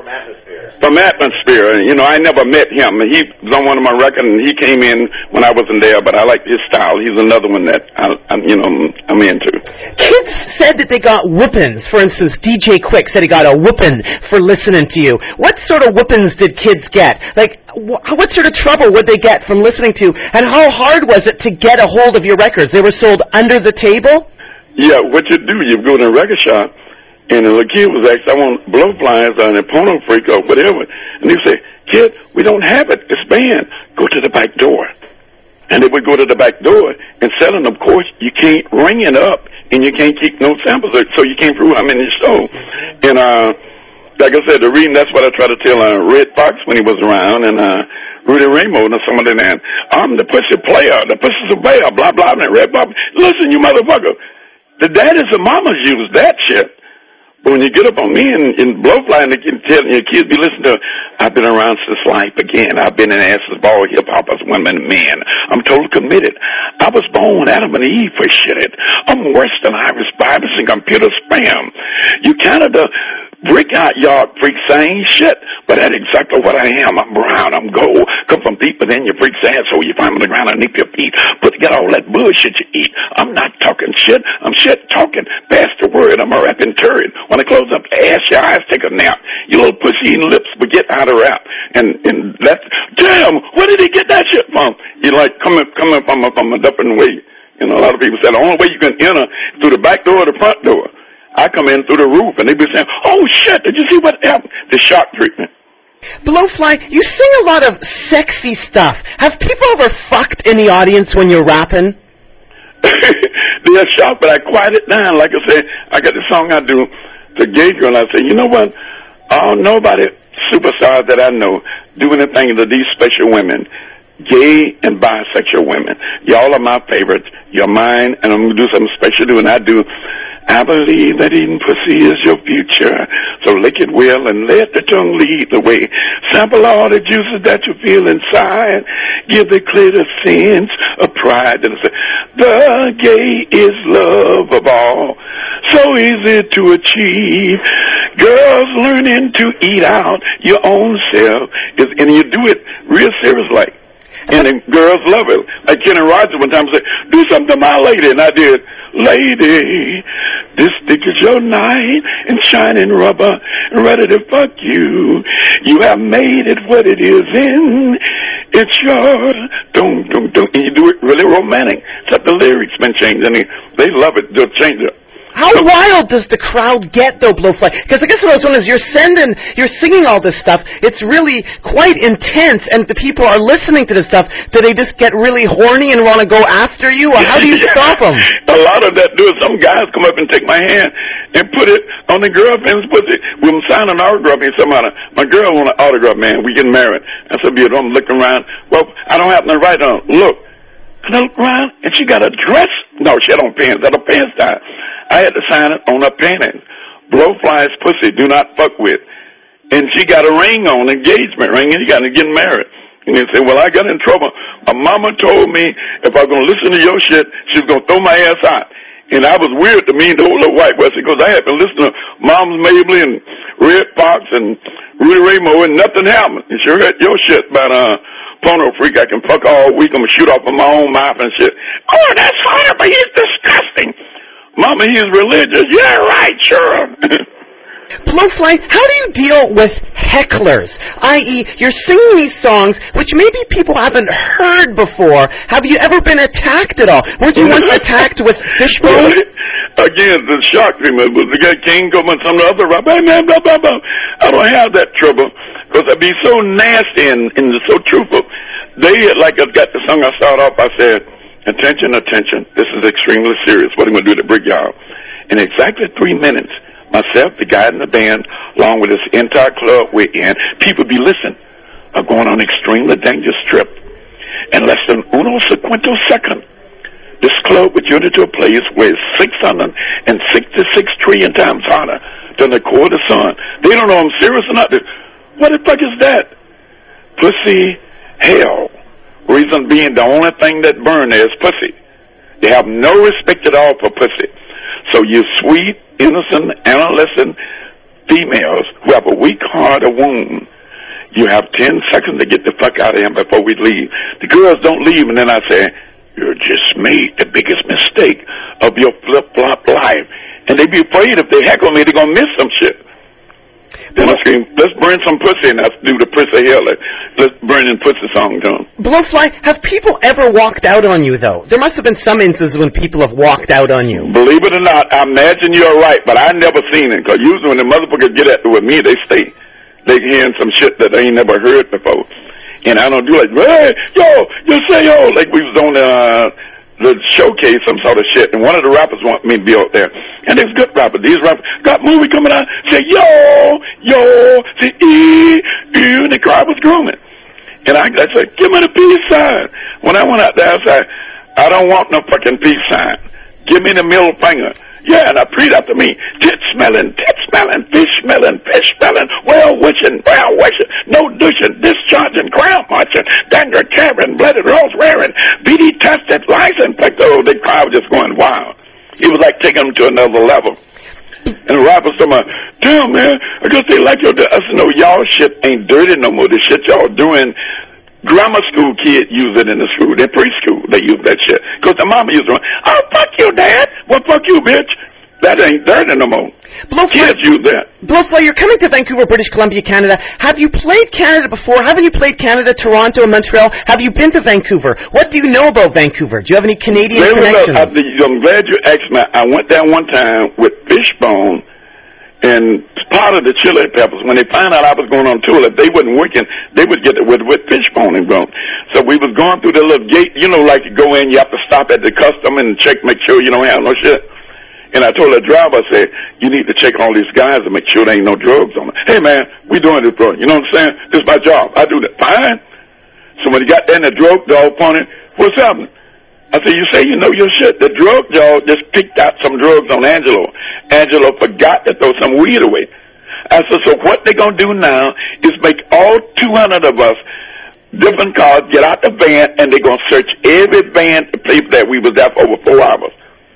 From Atmosphere. From Atmosphere. You know, I never met him. He was on one of my records, and he came in when I wasn't there, but I like his style. He's another one that, I, I, you know, I'm into. Kids said that they got whoopings. For instance, D J Quick said he got a whooping for listening to you. What sort of whoopings did kids get? Like, wh- what sort of trouble would they get from listening to you? And how hard was it to get a hold of your records? They were sold under the table? Yeah, what you do, you go to a record shop, and the little kid was asked, I want Blowflies or an Porno Freak or whatever. And they say, kid, we don't have it. It's banned. Go to the back door. And they would go to the back door and sell it. Of course, you can't ring it up, and you can't keep no samples, so you can't prove how many you stole. And, uh, like I said, the reason, that's what I try to tell uh, Red Fox when he was around, and uh, Rudy Ramo and some of them. I'm the pussy player, the pussy's a bear, blah, blah, and Red Fox. Listen, you motherfucker. The daddies and mamas use that shit. But when you get up on me and, and Blowfly and they can tell your kids be listening to, I've been around since life began. I've been in asses, ball, hip-hoppers, women, men. I'm totally committed. I was born Adam and Eve for shit. I'm worse than Iris Bibles and computer spam. You kind of the brick out yard freak saying shit, but that's exactly what I am. I'm brown, I'm gold. Come from deep within your freak's asshole. You find me on the ground underneath your feet. But to get all that bullshit you eat. I'm not talking shit. I'm shit talking. Pass the word. I'm a rapping turd. When I close up the ass, your eyes take a nap. Your little pussy eating lips will get out of rap. And and that's, damn, where did he get that shit from? You like coming coming from a, from a different way. You know, a lot of people say the only way you can enter through the back door or the front door. I come in through the roof, and they be saying, oh, shit, did you see what happened? The shock treatment. Blowfly, you sing a lot of sexy stuff. Have people ever fucked in the audience when you're rapping? They're shocked, but I quiet it down. Like I said, I got the song I do to gay girl, and I say, you know what? Oh, nobody, superstars that I know, do anything to these special women. Gay and bisexual women. Y'all are my favorites. You're mine, and I'm going to do something special to, and I do. I believe that eating pussy is your future, so lick it well and let the tongue lead the way. Sample all the juices that you feel inside. Give the clit a sense of pride. The gay is love of all, so easy to achieve. Girls learning to eat out your own self, is, and you do it real serious like. And the girls love it. Like Kenny Rogers one time said, do something to my lady. And I did. Lady, this dick is your knight and shining rubber, ready to fuck you. You have made it what it is in. It's yours. Don't, don't, don't. And you do it really romantic. Except the lyrics been changed. And they, they love it. They'll change it. How wild does the crowd get, though, Blowfly? Because I guess what I was wondering is you're sending, you're singing all this stuff. It's really quite intense, and the people are listening to this stuff. Do they just get really horny and want to go after you, or how do you yeah. stop them? A lot of that do is some guys come up and take my hand and put it on the girlfriend's pussy. We'll sign an autograph, and somebody, my girl want an autograph, man. We getting married. I said, beautiful. I'm looking around. Well, I don't have nothing to write on. Look. And I look around, and she got a dress. No, she had on pants. That her pants down. I had to sign it on her panties. Blowfly's pussy, do not fuck with. And she got a ring on, engagement ring, and you got to get married. And they said, well, I got in trouble. My mama told me if I was going to listen to your shit, she was going to throw my ass out. And I was weird to me and the whole little white West because I had been listening to Mom's Mabley and Red Fox and Rudy Ramo, and nothing happened. And she heard your shit about uh, Porno Freak. I can fuck all week. I'm going to shoot off of my own mouth and shit. Oh, that's horrible. He's disgusting. Mama, he's religious. Yeah, right, sure. Blowfly, how do you deal with hecklers? that is, you're singing these songs, which maybe people haven't heard before. Have you ever been attacked at all? Weren't you once attacked with Fishbone? Again, the shock treatment was the guy King come and some other rapper. Hey, man, blah, blah, blah. I don't have that trouble because I'd be so nasty and, and so truthful. They, like I got the song I start off, I said, attention, attention, this is extremely serious. What are we going to do to break y'all? In exactly three minutes, myself, the guy in the band, along with this entire club we're in, people be listening, are going on an extremely dangerous trip. In less than uno sequento second, this club would turn into a place where it's six hundred sixty-six trillion times hotter than the core of the sun. They don't know I'm serious or not. What the fuck is that? Pussy hell. Reason being, the only thing that burn there is pussy. They have no respect at all for pussy. So you sweet, innocent, adolescent females who have a weak heart or wound, you have ten seconds to get the fuck out of here before we leave. The girls don't leave, and then I say, you just made the biggest mistake of your flip-flop life. And they be afraid if they heckle me, they're going to miss some shit. Then I scream, let's burn some pussy, and I do the Prissy Hill. Let's burn in pussy song to them. Blowfly, have people ever walked out on you, though? There must have been some instances when people have walked out on you. Believe it or not, I imagine you're right, but I never seen it, because usually when the motherfuckers get at it with me, they stay. They hearing some shit that they ain't never heard before. And I don't do like, hey, yo, you say yo, like we was on the, uh, the showcase, some sort of shit, and one of the rappers want me to be out there. And there's good rappers. These rappers got movie coming out, say, yo, yo, say, ee, ee, and the crowd was grooming. And I, I said, give me the peace sign. When I went out there, I said, I don't want no fucking peace sign. Give me the middle finger. Yeah, and I prayed after me, tit smelling, tit smelling, fish smelling, fish smelling, well wishing, well wishing, no douching, discharging, crown marching, danger carrying, blooded rose wearing, B D tested, license picked. Oh, the crowd was just going wild. It was like taking them to another level. And the rappers told me, damn, man, I guess they like your, I said, no, y'all shit ain't dirty no more. The shit y'all doing, grammar school kids use it in the school. They're preschool. They use that shit. Because the mama used to, oh, fuck you, Dad. Well, fuck you, bitch. That ain't dirty no more. Blowfly, kids use that. Blowfly, you're coming to Vancouver, British Columbia, Canada. Have you played Canada before? Haven't you played Canada, Toronto, Montreal? Have you been to Vancouver? What do you know about Vancouver? Do you have any Canadian Very connections? Well, I, I'm glad you asked me. I went there one time with Fishbone and part of the Chili Peppers. When they found out I was going on tour, if they wasn't working, they would get it with, with Fishbone and going. So we was going through the little gate, you know, like you go in, you have to stop at the custom and check, make sure you don't have no shit. And I told the driver, I said, you need to check all these guys and make sure there ain't no drugs on them. Hey, man, we doing this, bro. You know what I'm saying? This is my job. I do that. Fine. So when he got there and the drug dog on it, what's happening? I said, you say you know your shit. The drug dog just picked out some drugs on Angelo. Angelo forgot to throw some weed away. I said, so what they going to do now is make all two hundred of us different cars get out the van, and they're going to search every van to place that we was there for over four hours.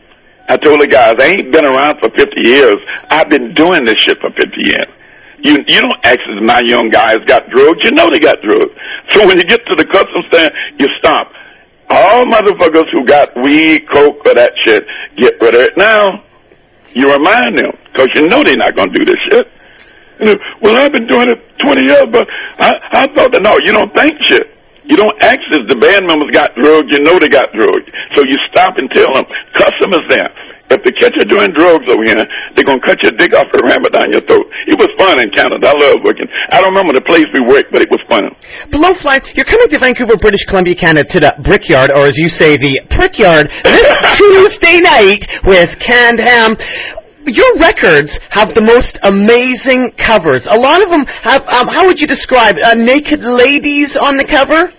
I told the guys, I ain't been around for fifty years. I've been doing this shit for fifty years. You you don't ask if my young guys got drugs. You know they got drugs. So when you get to the customs stand, you stop. All motherfuckers who got weed, coke, or that shit, get rid of it now. You remind them, because you know they're not going to do this shit. You know, well, I've been doing it twenty years, but I, I thought that, no, you don't think shit. You don't ask if the band members got drugs. You know they got drugs. So you stop and tell them, customers there, if they catch you doing drugs over here, they're going to cut your dick off and ram it down your throat. It was fun in Canada. I love working. I don't remember the place we worked, but it was fun. Blowfly, you're coming to Vancouver, British Columbia, Canada, to the Brickyard, or as you say, the Prickyard, this Tuesday night with Canned Ham. Your records have the most amazing covers. A lot of them have, um, how would you describe, uh, naked ladies on the cover?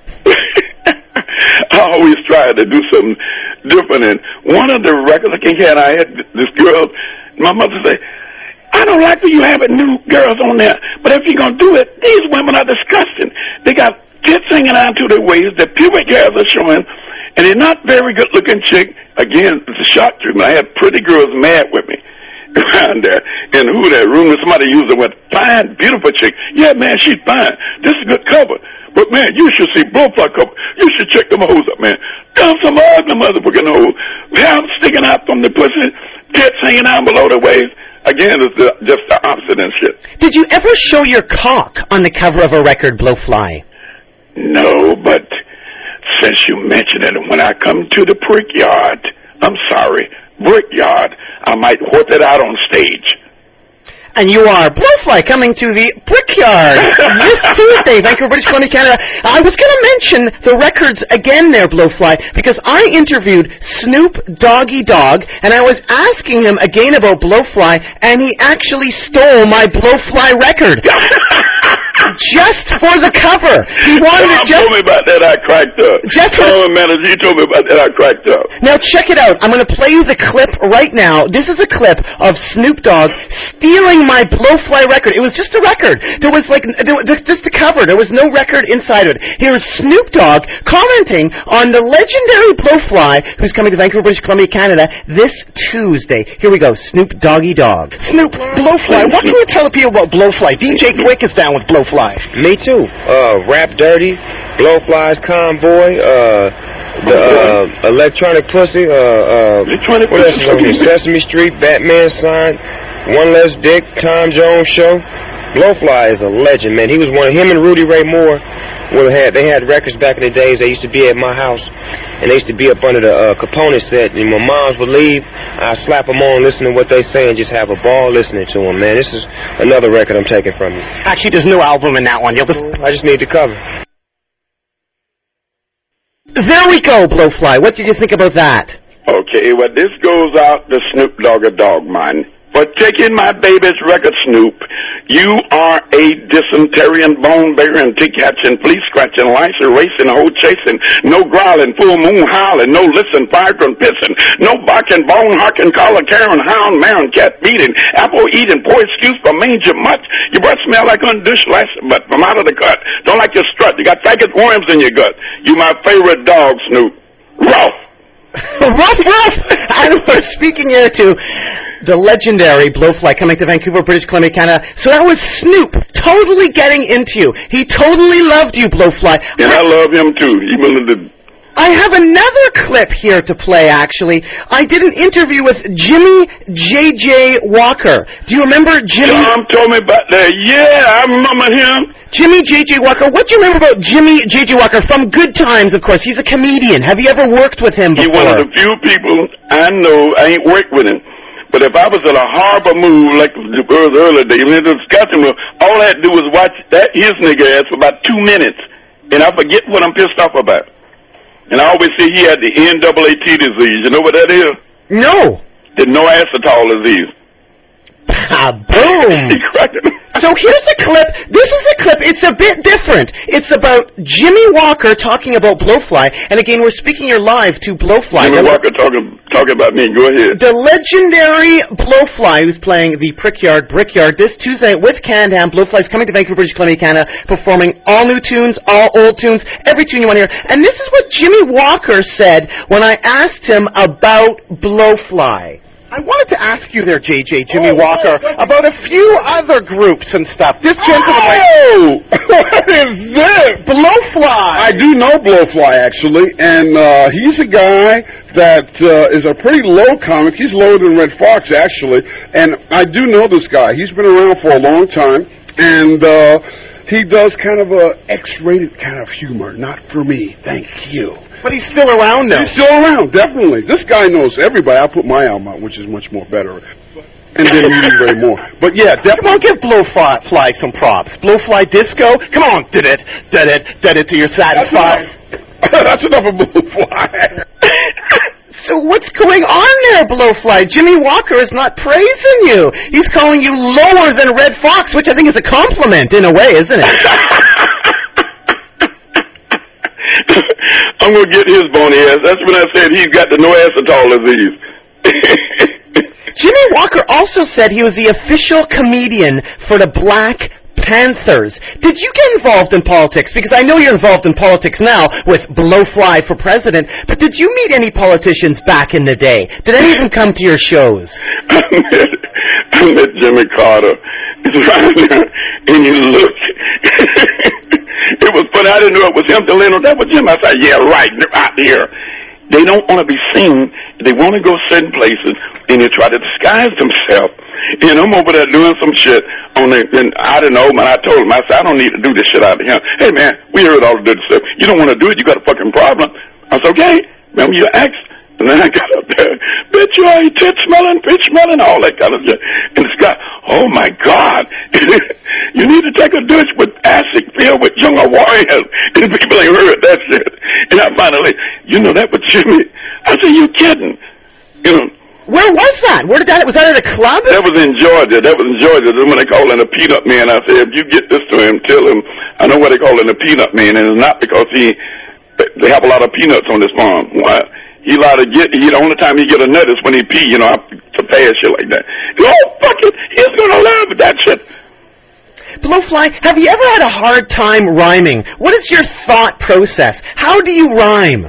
I always try to do something different. And one of the records I had, I had this girl, my mother say, I don't like when you having new girls on there, but if you're going to do it, these women are disgusting. They got tits hanging out to their waist, their pubic hairs are showing, and they're not very good-looking chick. Again, it's a shock treatment. I had pretty girls mad with me around there. And who that room, somebody used it with fine, beautiful chick. Yeah, man, she's fine. This is a good cover. But, man, you should see Blowfly cover. You should check them hoes up, man. Got some ugly motherfucking hoes. Hair sticking out from the pussy, tits hanging out below the waist. Again, it's the, just the opposite and shit. Did you ever show your cock on the cover of a record, Blowfly? No, but since you mentioned it, when I come to the Brickyard, I'm sorry, Brickyard, I might whip it out on stage. And you are Blowfly coming to the Brickyard this Tuesday, Vancouver, British Columbia, Canada. I was going to mention the records again there, Blowfly, because I interviewed Snoop Doggy Dogg, and I was asking him again about Blowfly, and he actually stole my Blowfly record. just for the cover. He wanted Tom it just... told me about that, I cracked up. Just for... Tom, manager, he told me about that, I cracked up. Now check it out. I'm going to play you the clip right now. This is a clip of Snoop Dogg stealing my Blowfly record. It was just a record. There was like, there was just a cover. There was no record inside of it. Here's Snoop Dogg commenting on the legendary Blowfly, who's coming to Vancouver, British Columbia, Canada, this Tuesday. Here we go. Snoop Doggy Dog. Snoop, Blowfly. What can you tell the people about Blowfly? D J Quick is down with Blowfly. Me too. Uh, Rap Dirty, Blowfly's Convoy, uh, the uh, Electronic Pussy, uh, uh, Electronic what else is on here? Pussy. Sesame Street, Batman Sign, One Less Dick, Tom Jones Show. Blowfly is a legend, man. He was one of him and Rudy Ray Moore. Well, had they had records back in the days. They used to be at my house, and they used to be up under the uh, Capone set. And when moms would leave, I'd slap them on, listen to what they say, and just have a ball listening to them. Man, this is another record I'm taking from you. Actually, there's no album in that one. You'll just... I just need the cover. There we go, Blowfly. What did you think about that? Okay, well, this goes out to Snoop Doggy Dog, man. For taking my baby's record, Snoop, you are a dysentery bone-bearing, tick-hatching, flea-scratching, lice-erasing, hoe-chasing, no growling, full moon howling, no listen, fire-gun pissing, no barking, bone-harking, collar-carrying, hound-marrying, cat-beating, apple-eating, poor excuse for manger much. Your breath smell like undished lice, but from out of the cut. Don't like your strut. You got faggot worms in your gut. You my favorite dog, Snoop. Ruff! Ruff, ruff! And we're speaking here to the legendary Blowfly coming to Vancouver, British Columbia, Canada. So that was Snoop totally getting into you. He totally loved you, Blowfly. And I, I love him too. He willing to... I have another clip here to play, actually. I did an interview with Jimmy J J Walker. Do you remember Jimmy? Tom told me about that. Yeah, I remember him. Jimmy J J Walker. What do you remember about Jimmy J J Walker? From Good Times, of course. He's a comedian. Have you ever worked with him before? He's one of the few people I know I ain't worked with him. But if I was in a harbor mood like the earlier days, in the Wisconsin mood, all I had to do was watch that his nigga ass for about two minutes, and I forget what I'm pissed off about. And I always say he had the N double A T disease. You know what that is? No. The no acetol disease. Ah, boom. So here's a clip. This is a clip. It's a bit different. It's about Jimmy Walker talking about Blowfly. And again, we're speaking here live to Blowfly. Jimmy Walker talking talking about me. Go ahead. The legendary Blowfly, who's playing the Brickyard Brickyard this Tuesday with Can-Am. Blowfly's coming to Vancouver, British Columbia, Canada, performing all new tunes, all old tunes, every tune you want to hear. And this is what Jimmy Walker said when I asked him about Blowfly. I wanted to ask you there, J J, Jimmy oh, Walker, oh, about a few other groups and stuff. This gentleman... Oh! What is this? Blowfly! I do know Blowfly, actually, and uh, he's a guy that uh, is a pretty low comic. He's lower than Red Fox, actually, and I do know this guy. He's been around for a long time, and uh, he does kind of a X-rated kind of humor. Not for me, thank you. But he's still around now. He's still around, definitely. This guy knows everybody. I put my album out, which is much more better. And then Rudy Ray Moore. But yeah, definitely. Come on, give Blowfly some props. Blowfly Disco? Come on, did it, did it, did it to your satisfied. That's enough, That's enough of Blowfly. So what's going on there, Blowfly? Jimmy Walker is not praising you. He's calling you lower than Red Fox, which I think is a compliment in a way, isn't it? I'm going to get his bony ass. That's when I said he's got the no acetol disease. Jimmy Walker also said he was the official comedian for the Black Panthers. Did you get involved in politics? Because I know you're involved in politics now with Blowfly for president, but did you meet any politicians back in the day? Did any of them come to your shows? I met, I met Jimmy Carter. He's right there, and you look. It was funny. I didn't know it was him. Delano, that was him. I said, yeah, right, they're out here. They don't want to be seen. They want to go certain places, and they try to disguise themselves. And I'm over there doing some shit on the, and I don't know, man. I told him, I said, I don't need to do this shit out of here. Hey, man, we heard all of this stuff. You don't want to do it. You got a fucking problem. I said, okay. Remember you asked? And then I got up there, bitch, you are tit smelling, bitch smelling, all that kind of shit. And this guy, oh my God, you need to take a douche with acid filled with younger warriors. And people ain't heard that shit. And I finally, you know, that was Jimmy. I said, you kidding? You know. Where was that? Where did that? Was that at a club? That was in Georgia. That was in Georgia. Then when they call him the Peanut Man, I said, if you get this to him, tell him I know what they call him the Peanut Man, and it's not because he they have a lot of peanuts on this farm. Why? He allowed to get. He the only time he get a nut is when he pee. You know, to pass shit like that. Oh fuck it, he's gonna laugh at that shit. Blowfly, have you ever had a hard time rhyming? What is your thought process? How do you rhyme?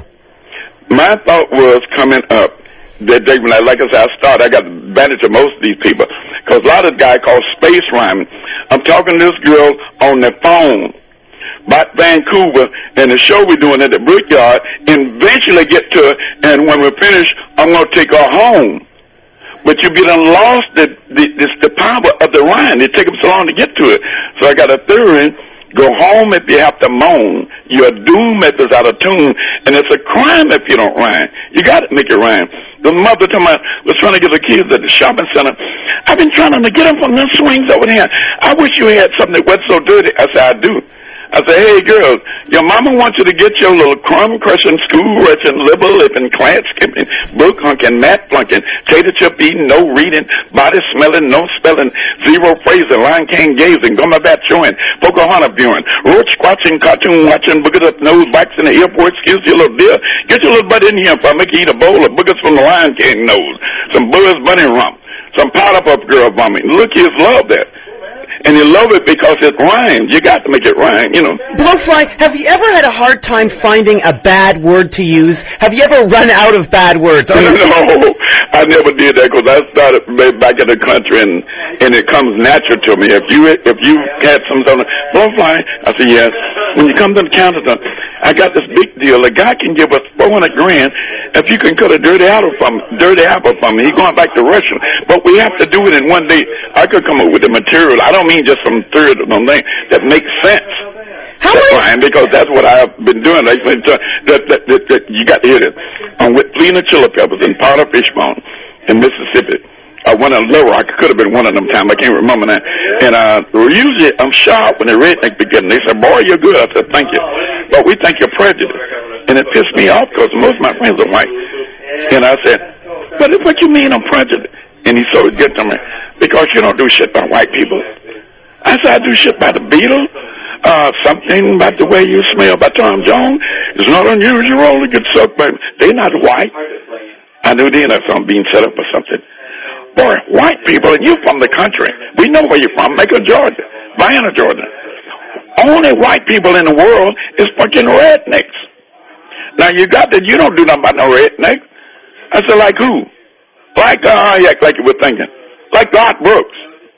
My thought was coming up that day when I, like I said, I started, I got the advantage of most of these people. Because a lot of guys call space rhyming. I'm talking to this girl on the phone about Vancouver and the show we're doing at the Brickyard, and eventually get to her, and when we're finished, I'm going to take her home. But you be done lost the, the, the, the power of the rhyme. It take them so long to get to it. So I got a theory. Go home if you have to moan. You're doomed if it's out of tune. And it's a crime if you don't rhyme. You got to make it rhyme. The mother told me, was trying to get the kids at the shopping center. I've been trying to get them from them swings over there. I wish you had something that wasn't so dirty. I said, I do. I said, hey, girls, your mama wants you to get your little crumb-crushing, school-rushing, liberal-lipping, class-skipping, book-hunking, mat-flunking, tater-chip eating, no reading, body-smelling, no spelling, zero phrasing, line-cane-gazing, gummer-bat showing, Pocahontas viewing, roach-squatching, cartoon-watching, boogered-up nose, waxing the airport, excuse you, little dear. Get your little butt in here if I make you eat a bowl of boogers from the lion king nose, some Bull's bunny rump, some powder-puff girl vomit. Look, kids love that. And you love it because it rhymes. You got to make it rhyme, you know. Blowfly, have you ever had a hard time finding a bad word to use? Have you ever run out of bad words? No, I never did that because I started back in the country, and and it comes natural to me. If you if you had some sort of Blowfly, I said yes. When you come to Canada, I got this big deal. A guy can give us four hundred grand if you can cut a dirty apple from dirty apple from me. He's going back to Russia, but we have to do it in one day. I could come up with the material. I don't mean just some third of them thing that makes sense. How that's many? Fine, because that's what I've been doing. Like, that, that, that, that, you got to hear it. I'm with Flea and the Chili Peppers and Powder Fishbone in Mississippi. I went on Little Rock. It could have been one of them times. I can't remember that. And uh, usually I'm sharp when the redneck begin. They say, boy, you're good. I said, thank you. But we think you're prejudiced. And it pissed me off because most of my friends are white. And I said, but what you mean I'm prejudiced? And he sort of get to me, because you don't do shit by white people. I said, I do shit by the Beatles. Uh, something about the way you smell by Tom Jones is not unusual to get sucked by. They're not white. I knew then that something being set up or something. Boy, white people, and you from the country. We know where you're from. Macon, Georgia. Vienna, Georgia. Only white people in the world is fucking rednecks. Now, you got that. You don't do nothing about no redneck. I said, like who? Like, uh, you act like you were thinking. Like Garth Brooks.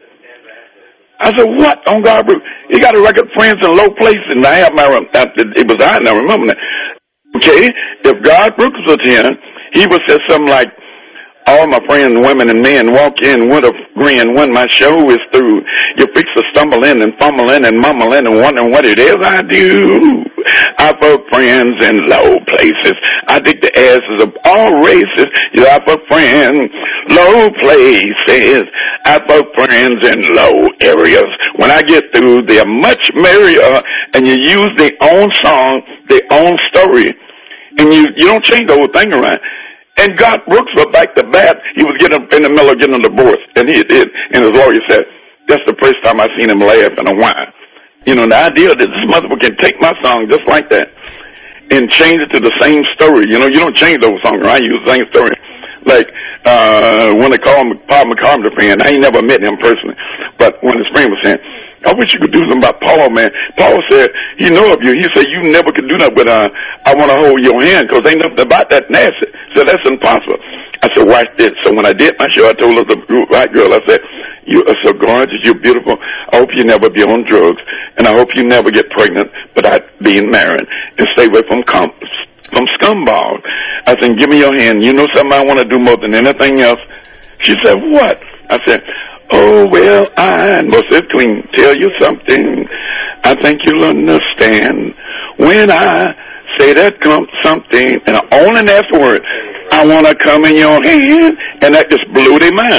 I said, what on Garth Brooks? He got a record, Friends in Low Places, and I have my, it was I, and I remember that. Okay, if Garth Brooks was here, he would say something like, all my friends, women and men, walk in with a grin when my show is through. You fix to stumble in and fumble in and mumble in and wondering what it is I do. I fuck friends in low places. I dig the asses of all races. You I fuck friends, low places. I fuck friends in low areas. When I get through, they're much merrier, and you use their own song, their own story, and you, you don't change the whole thing around. And Garth Brooks was back to bat. He was getting up in the middle of getting a divorce, and he did. And his lawyer said, that's the first time I seen him laugh in a while. You know, the idea that this motherfucker can take my song just like that and change it to the same story. You know, you don't change those songs, right? You use the same story. Like, uh, when they call him Paul McCartney fan, I ain't never met him personally. But when his friend was saying, I wish you could do something about Paul, man. Paul said, he know of you. He said, you never could do that, but uh, I want to hold your hand because ain't nothing about that nasty. So that's impossible. I said, watch this. So when I did my show, I told her, the white girl, I said, you are so gorgeous, you're beautiful. I hope you never be on drugs, and I hope you never get pregnant without being married, and stay away from com- from scumballs. I said, give me your hand. You know something I want to do more than anything else? She said, what? I said, oh, well, I must have clean tell you something. I think you'll understand when I say that come something, and I only ask the word, I want to come in your hand, and that just blew their mind.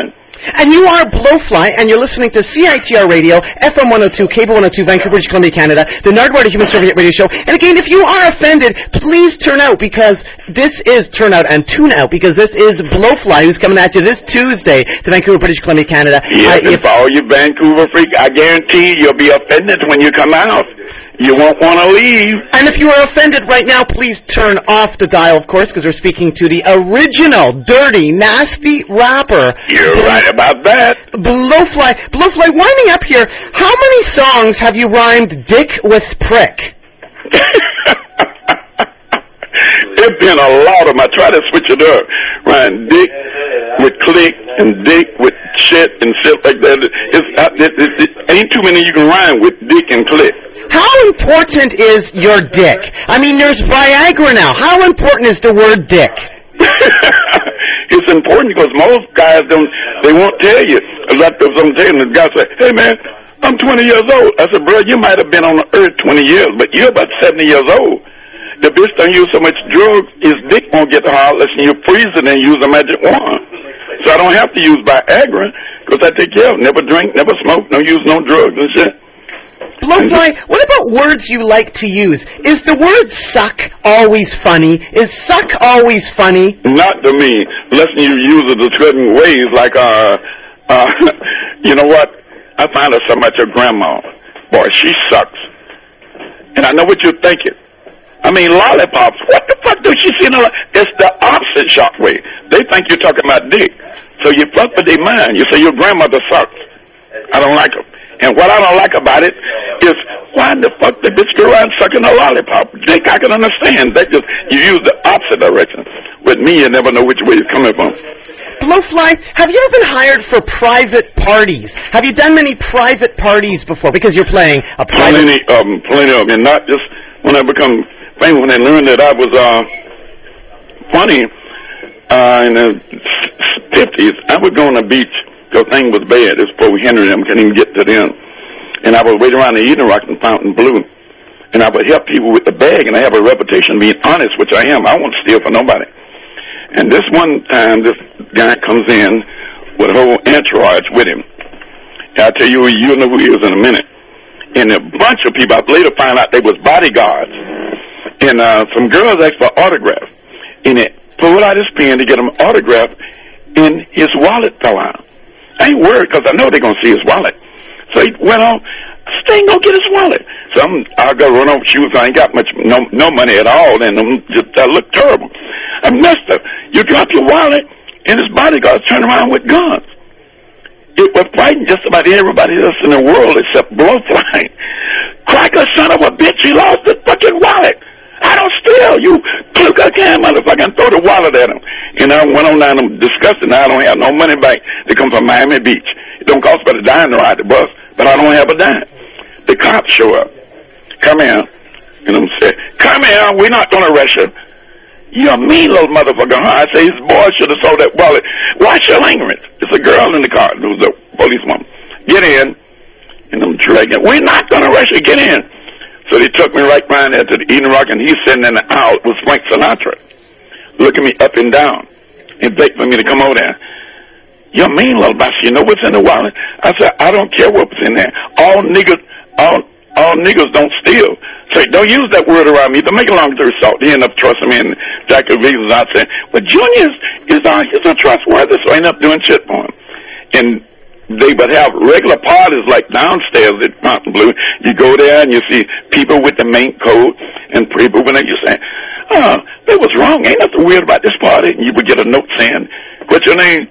And you are Blowfly, and you're listening to C I T R Radio, F M one oh two, Cable one oh two, Vancouver, British Columbia, Canada, the Nardwuar, the Human Serviette Radio Show. And again, if you are offended, please turn out, because this is, turn out and tune out, because this is Blowfly, who's coming at you this Tuesday to Vancouver, British Columbia, Canada. Yes, uh, and if, for all you Vancouver freaks, I guarantee you'll be offended when you come out. You won't want to leave. And if you are offended right now, please turn off the dial, of course, because we're speaking to the original, dirty, nasty rapper. You're right about that. Blowfly. Blowfly, winding up here, how many songs have you rhymed dick with prick? There's been a lot of them. I try to switch it up. Rhyme dick with click and dick with shit and shit like that. It's, uh, it, it, it ain't too many you can rhyme with dick and click. How important is your dick? I mean, there's Viagra now. How important is the word dick? It's important because most guys don't, they won't tell you. A lot of them tell you, the guy say, hey man, I'm twenty years old. I said, bro, you might have been on the earth twenty years, but you're about seventy years old. The bitch don't use so much drugs, his dick won't get hard unless you freeze it and use a magic wand. So I don't have to use Viagra because I take care of it. Never drink, never smoke, no use no drugs and shit. Blowfly, what about words you like to use? Is the word suck always funny? Is suck always funny? Not to me, unless you use it in certain ways, like, uh, uh, you know what? I find her so much a grandma. Boy, she sucks. And I know what you're thinking. I mean, lollipops. What the fuck do she see? No, it's the opposite shockwave. They think you're talking about dick. So you fuck with their mind. You say your grandmother sucks. I don't like her. And what I don't like about it is why the fuck the bitch go around sucking a lollipop? Dick, I can understand. They just, you use the opposite direction. With me, you never know which way it's coming from. Blowfly, have you ever been hired for private parties? Have you done many private parties before? Because you're playing a private... Plenty of them, plenty of them. And not just when I become famous, when they learned that I was uh, funny uh, in the fifties, I would go on the beach. The thing was bad. It was before Henry and them couldn't even get to them. And I would wait around the Eden Rock and Fountain Blue. And I would help people with the bag, and I have a reputation of being honest, which I am. I won't steal for nobody. And this one time, this guy comes in with a whole entourage with him. And I'll tell you, you'll know who he is in a minute. And a bunch of people, I later found out they was bodyguards. And uh, some girls asked for autographs. And it pulled out his pen to get him an autograph, and his wallet fell out. I ain't worried because I know they're going to see his wallet. So he went on, stay and go get his wallet. So I'm, I'll go run over shoes. I ain't got much, no no money at all, and I'm just, I look terrible. I messed up. You drop your wallet, and his bodyguards turn around with guns. It was fighting just about everybody else in the world except Blowfly. Cracker, son of a bitch, he lost his fucking wallet. I don't steal. You took a can, motherfucker, and throw the wallet at him. And I went on down, I'm disgusted. Now I don't have no money back. They come from Miami Beach. It don't cost but a dime to ride the bus, but I don't have a dime. The cops show up. Come here. And I'm saying, come here. We're not going to arrest you. You're a mean little motherfucker, huh? I say, his boy should have sold that wallet. Watch your language. It's a girl in the car. It was a policewoman. Get in. And I'm dragging. We're not going to arrest you. Get in. So they took me right behind there to the Eden Rock, and he's sitting in the aisle with Frank Sinatra, looking me up and down, and begged for me to come over there. You're a mean little bastard. You know what's in the wallet? I said, I don't care what's in there. All niggas, all all niggas don't steal. So don't use that word around me. To make a long story short, he ended up trusting me, and Jack of reasons I said, but Junior is uh, he's untrustworthy, so I ended up doing shit for him. And they would have regular parties like downstairs at Fountain Blue. You go there and you see people with the mink coat and people when you say, oh, that was wrong. Ain't nothing weird about this party. And you would get a note saying, what's your name?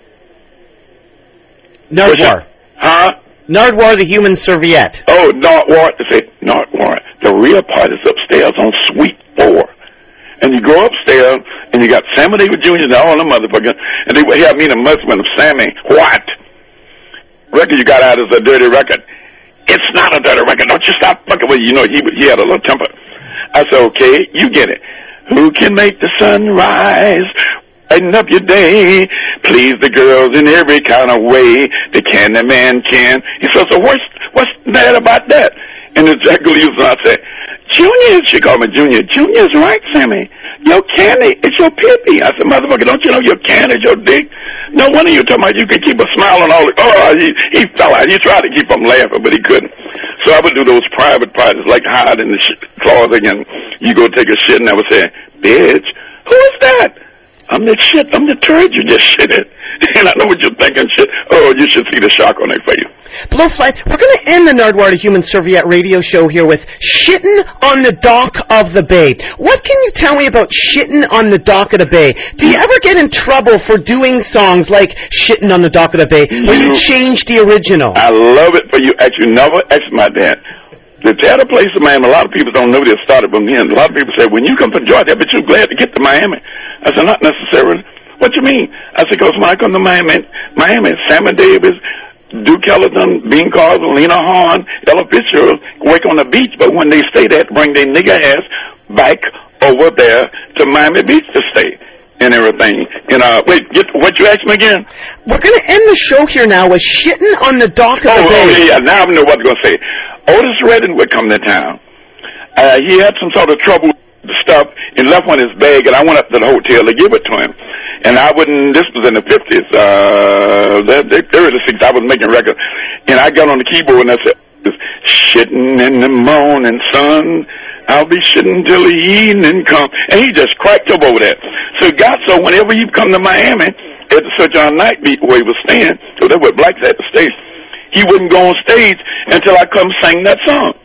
Nardwuar. Huh? Nardwuar, the Human Serviette. Oh, Nardwuar. They say, Nardwuar. The real party's upstairs on Suite four. And you go upstairs and you got Sammy Davis Junior and all the motherfuckers. And they would have me the husband of Sammy White. Record you got out is a dirty record. It's not a dirty record. Don't you stop fucking with it. You know, he, he had a little temper. I said, okay, you get it. Who can make the sun rise, brighten up your day, please the girls in every kind of way, the candy man can. He said, so what's, what's bad about that? And the Jack Gleason, I said, Junior, she called me Junior. Junior's right, Sammy. your candy is your pee-pee. I said, motherfucker, don't you know your candy is your dick? No wonder you're talking about you can keep a smile on all the, oh, he, he fell out. He tried to keep from laughing, but he couldn't. So I would do those private parties, like hide in the sh- closet, and you go take a shit, and I would say, bitch, who is that? I'm the shit. I'm the turd you just shitted. And I know what you're thinking, shit. Oh, you should see the shock on their face. Blowfly, we're going to end the Nardwuar Human Serviette radio show here with shitting on the dock of the bay. What can you tell me about shitting on the dock of the bay? Do you ever get in trouble for doing songs like shitting on the dock of the bay, where you, you change the original? I love it for you. Actually, never asked my dad. The theater place in Miami, a lot of people don't know this started from him. A lot of people say, when you come from Georgia, I'll be too glad to get to Miami. I said, not necessarily. What you mean? I said, because when I come to Miami, Miami, Sammy Davis, Duke Ellington, Bean Carter, Lena Horne, Ella Fitzgerald work on the beach, but when they stay there, bring their nigger ass back over there to Miami Beach to stay and everything. And, uh, wait, get, what you asked me again? We're going to end the show here now with shitting on the dock of oh, the bay. Oh, yeah, yeah, now I know what I'm going to say. Otis Redding would come to town. Uh, he had some sort of trouble with the stuff and left on his bag, and I went up to the hotel to give it to him. And I wouldn't, this was in the fifties, uh, the early sixties, I was making records. And I got on the keyboard and I said, shitting in the morning sun, I'll be shitting till the evening come. And he just cracked up over that. So it got so whenever he come to Miami, at the Sir John Knight beat where he was staying, so there were blacks at the stage, he wouldn't go on stage until I come sing that song.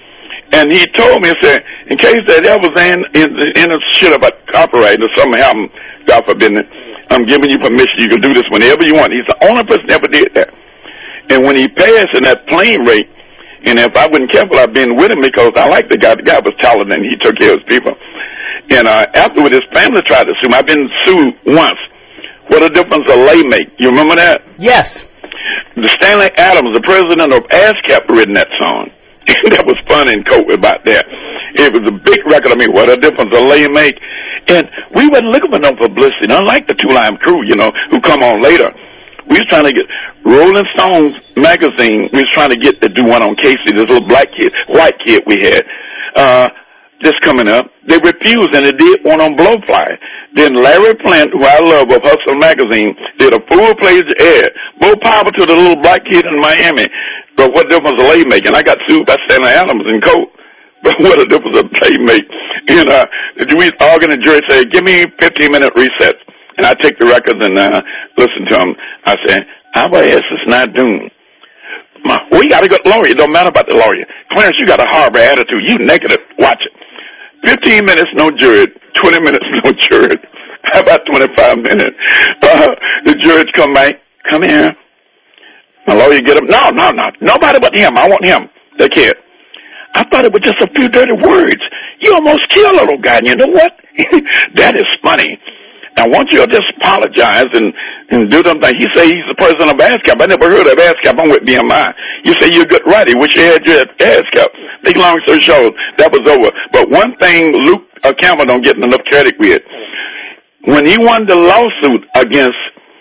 And he told me, he said, in case that ever was in, in, in a shit about copyright or something happened, God forbid, I'm giving you permission. You can do this whenever you want. He's the only person that ever did that. And when he passed in that plane rate, and if I wasn't careful, I'd been with him because I liked the guy. The guy was talented and he took care of his people. And uh, afterward, his family tried to sue him. I've been sued once. What a difference a lay make. You remember that? Yes. The Stanley Adams, the president of ASCAP, written that song. That was fun and cool about that. It was a big record. I mean, what a difference a lay make. And we wasn't looking for no publicity, unlike the Two Line Crew, you know, who come on later. We was trying to get Rolling Stones magazine. We was trying to get to do one on Casey, this little black kid, white kid we had. Uh, just coming up. They refused, and they did one on Blowfly. Then Larry Plant, who I love, of Hustle Magazine, did a full-page ad. More power to the little black kid in Miami. But what difference a lay make? And I got sued by Stanley Adams and Colt. But what a difference a lay make. And uh, we arguing, and the jury said, give me fifteen-minute recess. And I take the records and uh, listen to them. I say, our ass is not doomed. My, we got a good lawyer. It don't matter about the lawyer. Clarence, you got a horrible attitude. You negative. Watch it. Fifteen minutes, no jury. Twenty minutes, no jury. How about twenty-five minutes? Uh, the judge come back. Come here. My lawyer get him. No, no, no. Nobody but him. I want him. The kid. I thought it was just a few dirty words. You almost killed a little guy. And you know what? That is funny. Now, won't you just apologize and, and do them things? He say he's the president of ASCAP. I never heard of ASCAP. I'm with B M I. You say you're a good writer. Wish you had your ASCAP. Big long story short, that was over. But one thing Luke uh, Campbell don't get enough credit with. When he won the lawsuit against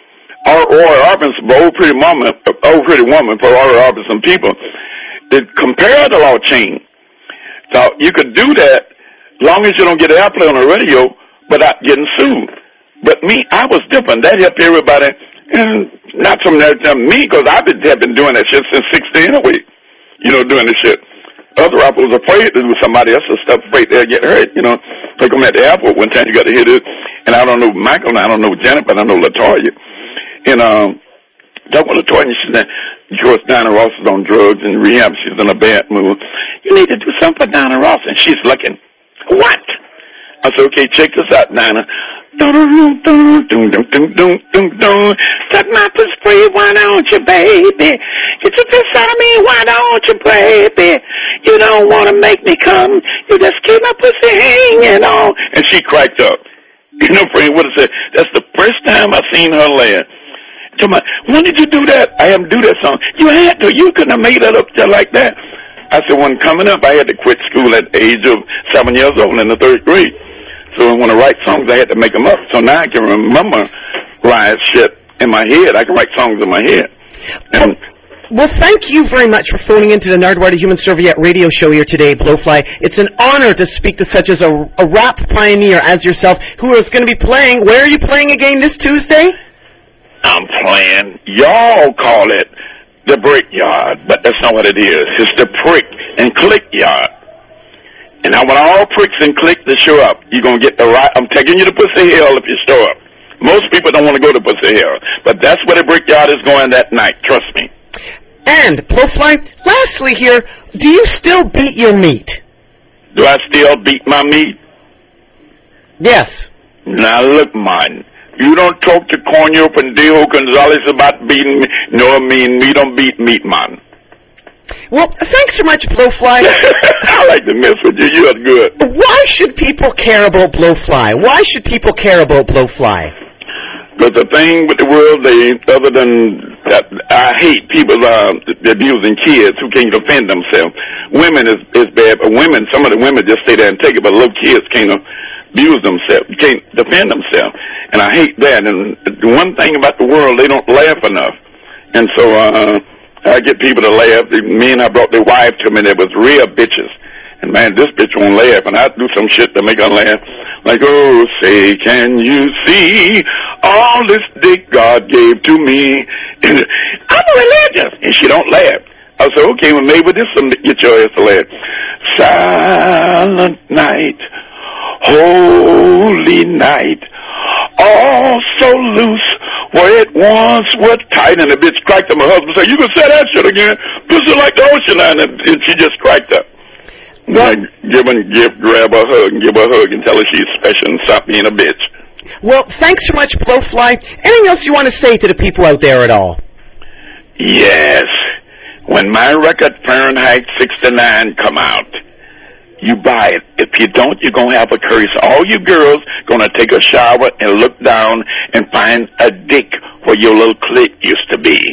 Roy Orbison, for Old Pretty Woman, Old Pretty Woman for Roy Orbison people, the compare the law change. So you could do that as long as you don't get airplay on the radio without getting sued. But me, I was different. That helped everybody, and not from that to me, because I've been, have been doing that shit since sixteen anyway. You know, doing this shit. Other rappers was afraid to do somebody else's stuff, afraid they'll get hurt. You know, like I'm at the airport one time, you got to hit it, and I don't know Michael, and I don't know Janet, but I know LaToya. And um, that was LaToya. She's in, George Dinah Ross is on drugs and rehab. She's in a bad mood. You need to do something for Dinah Ross, and she's looking. What? I said, okay, check this out, Dinah. Cut my pussy free, why don't you, baby? Get your piss out of me, why don't you, baby? You don't want to make me come, you just keep my pussy hanging on. And she cracked up. You know, friend, what I said? That's the first time I seen her laugh. Tell me, when did you do that? I haven't do that song. You had to. You couldn't have made that up just like that. I said, when coming up, I had to quit school at the age of seven years old in the third grade. So when I write songs, I had to make them up. So now I can remember live shit in my head. I can write songs in my head. And Well, thank you very much for phoning into the Nardwuar the Human Serviette radio show here today, Blowfly. It's an honor to speak to such as a, a rap pioneer as yourself, who is going to be playing. Where are you playing again this Tuesday? I'm playing. Y'all call it the Brickyard, but that's not what it is. It's the Prick and Click Yard. And I want all pricks and click to show up. You're going to get the right. I'm taking you to Pussy Hill if you show up. Most people don't want to go to Pussy Hill, but that's where the Brickyard is going that night. Trust me. And, Blowfly, lastly here, do you still beat your meat? Do I still beat my meat? Yes. Now, look, man. You don't talk to Cornel Pendejo Gonzalez about beating me. No, I mean, we don't beat meat, man. Well, thanks so much, Blowfly. I like to mess with you. You're good. Why should people care about Blowfly? Why should people care about Blowfly? But the thing with the world, they, other than that, I hate people uh, abusing kids who can't defend themselves. Women is, is bad, but women, some of the women just stay there and take it, but little kids can't abuse themselves, can't defend themselves. And I hate that. And the one thing about the world, they don't laugh enough. And so, uh, I get people to laugh. Me and I brought their wife to me that was real bitches. And man, this bitch won't laugh. And I do some shit to make her laugh. Like, oh, say, can you see all this dick God gave to me? And I'm religious. And she don't laugh. I said, okay, well, maybe this will get your ass to laugh. Silent night, holy night, all so loose where it once was tight. And the bitch cracked up. My husband said, you can say that shit again. Pussy like the ocean line. And, and she just cracked up. Like, give and give, grab a hug and give her a hug and tell her she's special and stop being a bitch. Well, thanks so much, Blowfly. Anything else you want to say to the people out there at all? Yes. When my record Fahrenheit sixty-nine come out, you buy it. If you don't, you're going to have a curse. All you girls going to take a shower and look down and find a dick where your little clit used to be.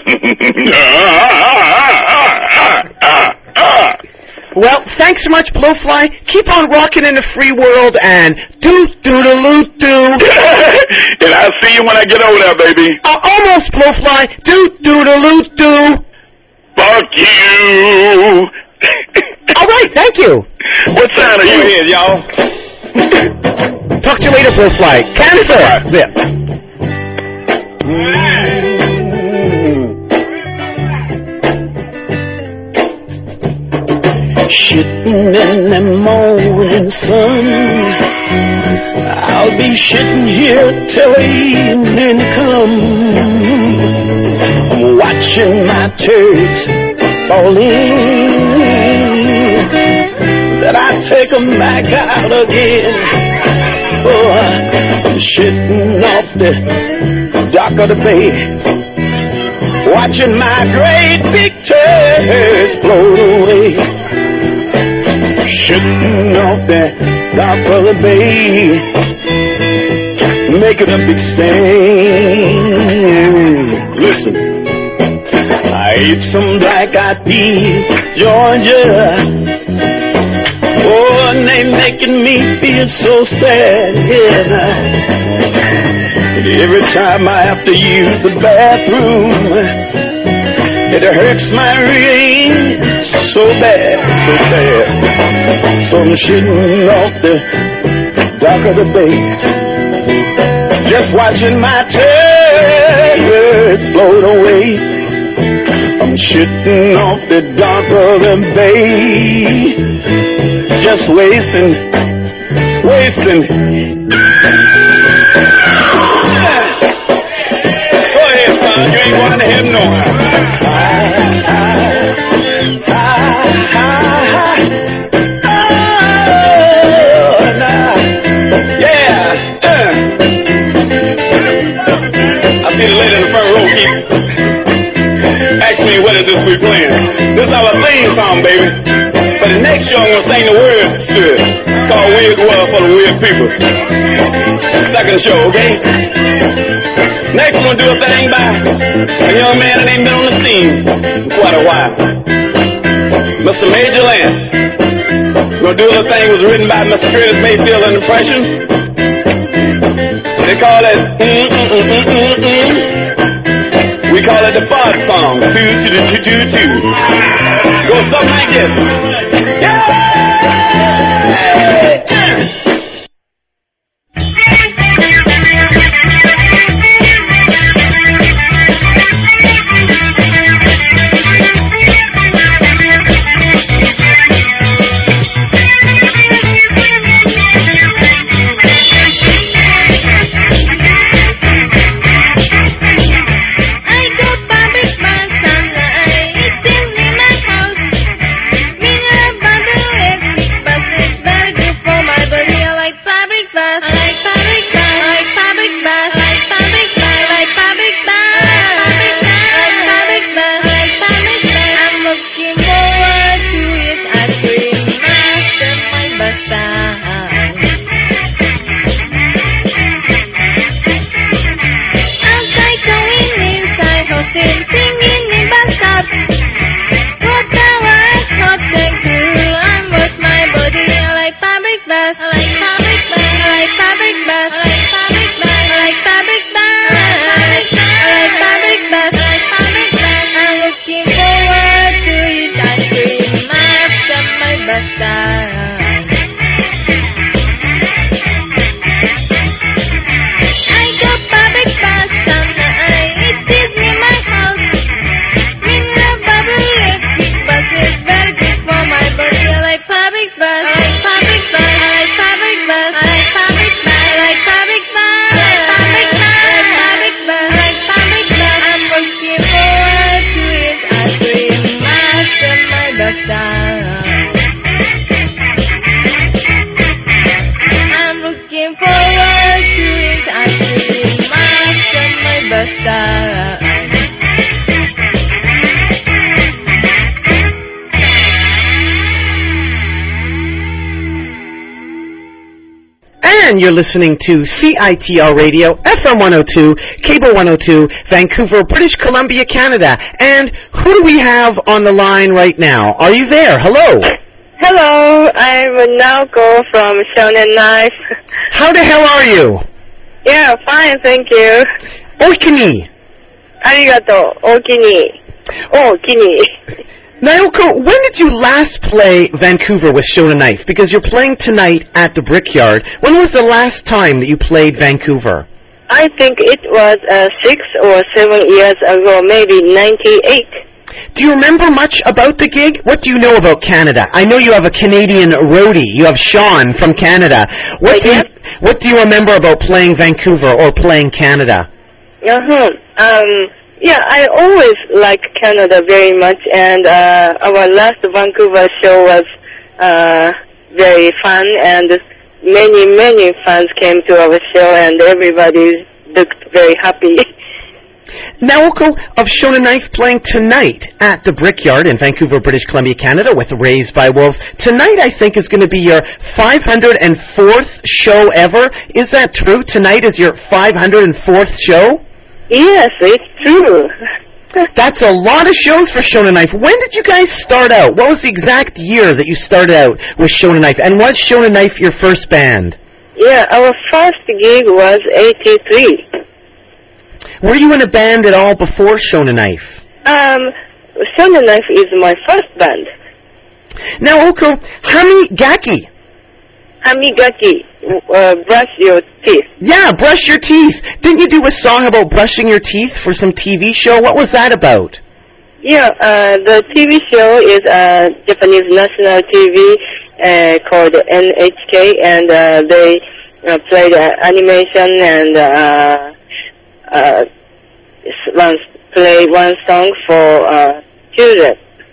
Well, thanks so much, Blowfly. Keep on rocking in the free world and doot-doodle-doo. And I'll see you when I get over there, baby. Uh, almost, Blowfly. Doot-doodle-doo. Fuck you. All right, thank you. What sign are you? Go ahead, y'all. Talk to you later, Blowfly. Cancer. Zip. Shitting in the morning sun, I'll be shitting here till evening come. I'm watching my turds fall in, that I take 'em back out again. Oh, I'm shitting off the dock of the bay, watching my great big turds float away. Shooting off the dock of the bay, making a big stain. Listen, I ate some black-eyed peas, Georgia. Oh, and they making me feel so sad. Yeah. Every time I have to use the bathroom, it hurts my rings so bad, so bad. So I'm shitting off the dock of the bay, just watching my turds float away. I'm shitting off the dock of the bay, just wasting, wasting. Go ahead, son, you ain't going to heaven no more. See the lady in the front row keep asking me what is this we playing. This is our theme song, baby. But the next show I'm gonna sing the words to it. It's called Weird World for the Weird People. Second show, okay? Next we're gonna do a thing by a young man that ain't been on the scene for quite a while. Mister Major Lance. We're gonna do a thing that was written by Mister Curtis Mayfield and the Impressions. They call it mm, mm, mm, mm, mm, mm. We call call it the fart song. Two, two, two, two, two, two. Goes something like this. Yeah! And you're listening to C I T R Radio, F M one oh two, Cable one oh two, Vancouver, British Columbia, Canada. And who do we have on the line right now? Are you there? Hello. Hello, I'm Naoko from Shonen Knife. How the hell are you? Yeah, fine, thank you. Okini. Arigato, okini. Okini. Naoko, when did you last play Vancouver with Shonen Knife? Because you're playing tonight at the Brickyard. When was the last time that you played Vancouver? I think it was uh, six or seven years ago, maybe ninety-eight. Do you remember much about the gig? What do you know about Canada? I know you have a Canadian roadie. You have Sean from Canada. What do you, what do you remember about playing Vancouver or playing Canada? Uh-huh. Um... Yeah, I always like Canada very much, and uh, our last Vancouver show was uh, very fun, and many, many fans came to our show, and everybody looked very happy. Naoko of Shonen Knife playing tonight at the Brickyard in Vancouver, British Columbia, Canada with Raised by Wolves. Tonight, I think, is going to be your five hundred fourth show ever. Is that true? Tonight is your five hundred fourth show? Yes, it's true. That's a lot of shows for Shonen Knife. When did you guys start out? What was the exact year that you started out with Shonen Knife? And was Shonen Knife your first band? Yeah, our first gig was eighty-three. Were you in a band at all before Shonen Knife? Um, Shonen Knife is my first band. Now, Oko, Hamigaki. Hamigaki, uh, brush your teeth. Yeah, brush your teeth. Didn't you do a song about brushing your teeth for some T V show? What was that about? Yeah, uh, the T V show is a Japanese national T V uh, called N H K, and uh, they uh, played uh, animation and uh, uh, one, play one song for uh, children.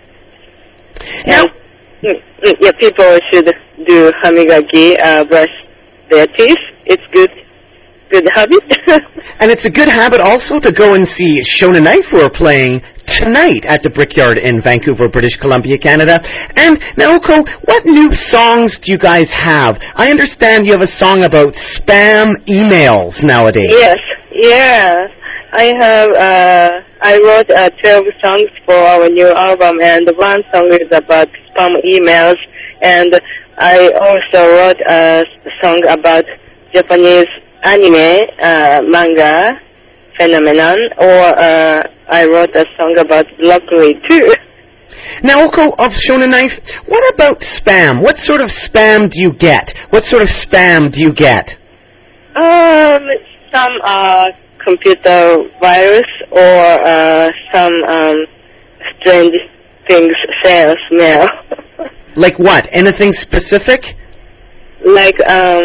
Now, and, yeah, people should do hamigaki, uh, brush their teeth. It's good, good habit. And it's a good habit also to go and see Shonen Knife, who are playing tonight at the Brickyard in Vancouver, British Columbia, Canada. And Naoko, what new songs do you guys have? I understand you have a song about spam emails nowadays. Yes, yeah. I have, uh, I wrote uh, twelve songs for our new album, and one song is about spam emails, and I also wrote a song about Japanese anime, uh, manga phenomenon, or uh, I wrote a song about broccoli too. Naoko of Shonen Knife, what about spam? What sort of spam do you get? What sort of spam do you get? Um, some uh, computer virus or uh, some um, strange things sales mail. Like what? Anything specific? Like um,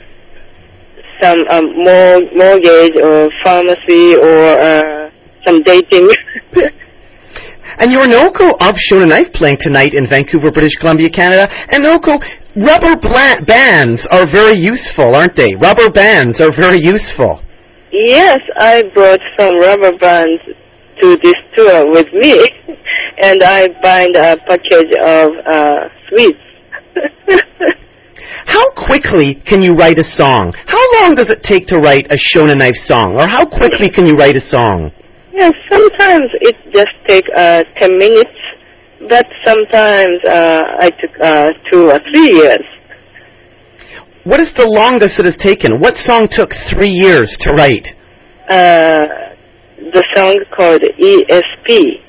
some um, mor- mortgage or pharmacy or uh, some dating. And you're Naoko of Shonen Knife playing tonight in Vancouver, British Columbia, Canada. And Naoko, rubber bla- bands are very useful, aren't they? Rubber bands are very useful. Yes, I brought some rubber bands to this tour with me, and I bind a package of uh, sweets. How quickly can you write a song? How long does it take to write a Shonen Knife song? Or how quickly can you write a song? Yes, sometimes it just takes uh, ten minutes, but sometimes uh, I took uh, two or three years. What is the longest it has taken? What song took three years to write? Uh, the song called E S P.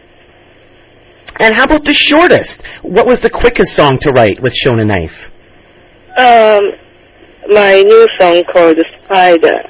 And how about the shortest? What was the quickest song to write with Shonen Knife? Um, my new song called Spider.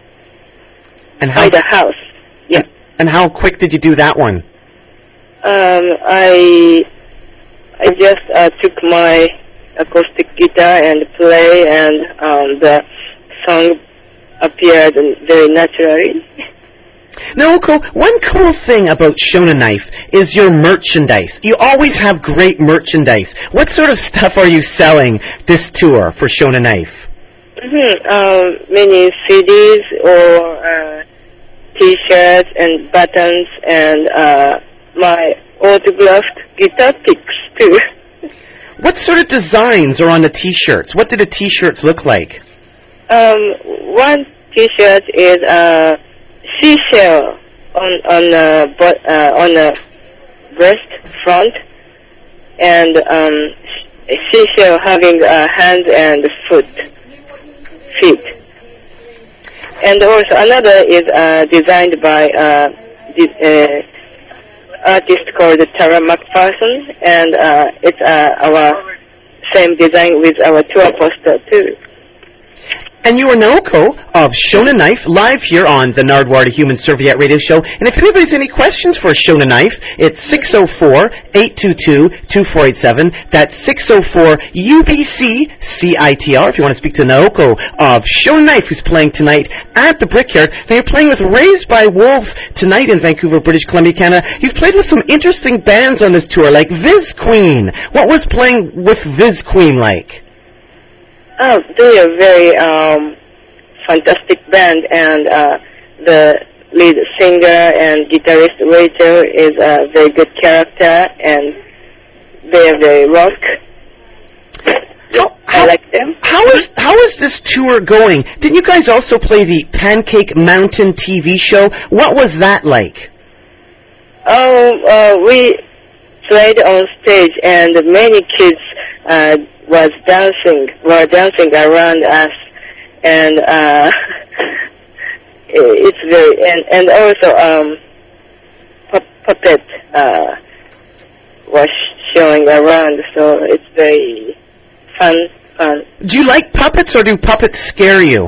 And how, Spider House. Yeah. And how quick did you do that one? Um, I I just uh, took my acoustic guitar and play, and um, the song appeared very naturally. Naoko, one cool thing about Shonen Knife is your merchandise. You always have great merchandise. What sort of stuff are you selling this tour for Shonen Knife? Mm-hmm. Um, many C Ds or uh, T-shirts and buttons and uh, my autographed guitar picks too. What sort of designs are on the T-shirts? What do the T-shirts look like? Um, one T-shirt is a seashell on on a uh, on a breast front, and um, a seashell having a hand and foot feet. And also another is uh, designed by uh, the uh, artist called Tara McPherson, and uh, it's uh, our same design with our tour poster too. And you are Naoko of Shonen Knife, live here on the Nardwuar the Human Serviette radio show. And if anybody has any questions for Shonen Knife, it's six oh four, eight two two, two four eight seven. That's six oh four U B C C I T R if you want to speak to Naoko of Shonen Knife, who's playing tonight at the Brickyard. Now you're playing with Raised by Wolves tonight in Vancouver, British Columbia, Canada. You've played with some interesting bands on this tour, like Viz Queen. What was playing with Viz Queen like? Oh, they are very um, fantastic band, and uh, the lead singer and guitarist Rachel is a very good character, and they are very rock. How, I like them. How is how is this tour going? Didn't you guys also play the Pancake Mountain T V show? What was that like? Oh, uh, we played on stage, and many kids uh, was dancing, were dancing around us, and uh, it's very, and, and also um, pu- puppet uh, was showing around, so it's very fun, fun. Do you like puppets, or do puppets scare you?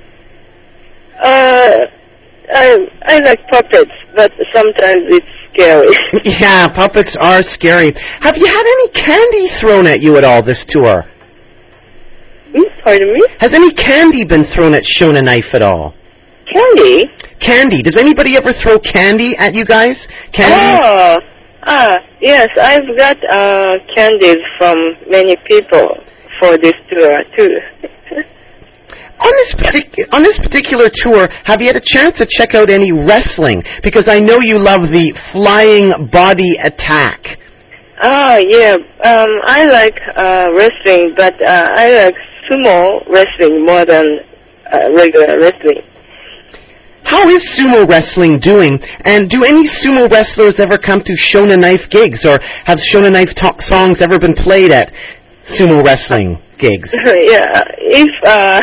Uh, I I like puppets, but sometimes it's scary. Yeah, puppets are scary. Have you had any candy thrown at you at all this tour? Pardon me? Has any candy been thrown at Shonen Knife at all? Candy? Candy. Does anybody ever throw candy at you guys? Candy? Oh, ah, yes, I've got uh, candies from many people for this tour too. On this, partic- on this particular tour, have you had a chance to check out any wrestling? Because I know you love the flying body attack. Oh, yeah. Um, I like uh, wrestling, but uh, I like sumo wrestling more than uh, regular wrestling. How is sumo wrestling doing? And do any sumo wrestlers ever come to Shonen Knife gigs? Or have Shonen Knife to- songs ever been played at sumo wrestling gigs? Yeah, if... Uh,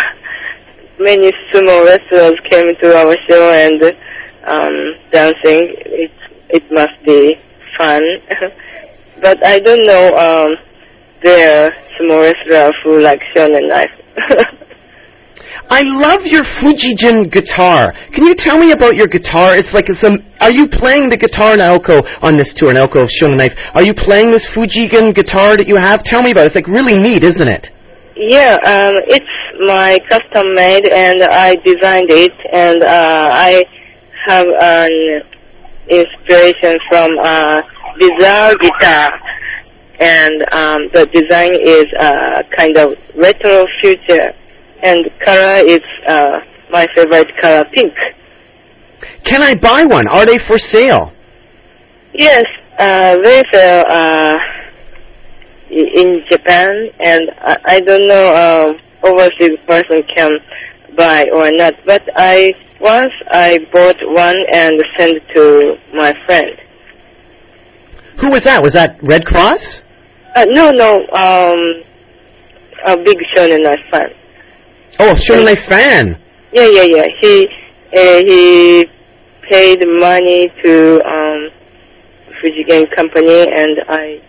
many sumo wrestlers came to our show and um, dancing. It's it must be fun. But I don't know um, their sumo wrestler who like Shonen Knife. I love your Fujijin guitar. Can you tell me about your guitar? It's like some. Are you playing the guitar, Naoko, on this tour, Naoko of Shonen Knife? Are you playing this Fujijin guitar that you have? Tell me about it. It's like really neat, isn't it? Yeah, um, it's my custom made, and I designed it, and uh, I have an inspiration from uh, Bizarre Guitar, and um, the design is uh, kind of retro future. And color is uh, my favorite color, pink. Can I buy one? Are they for sale? Yes, uh, they sell uh, in Japan, and I, I don't know uh, overseas person can buy or not. But I once I bought one and sent to my friend. Who was that? Was that Red Cross? Uh, no, no, um, a big Shonen Knife fan. Oh, Shonen Knife fan. Yeah, yeah, yeah. He uh, he paid money to um, Fujigame company, and I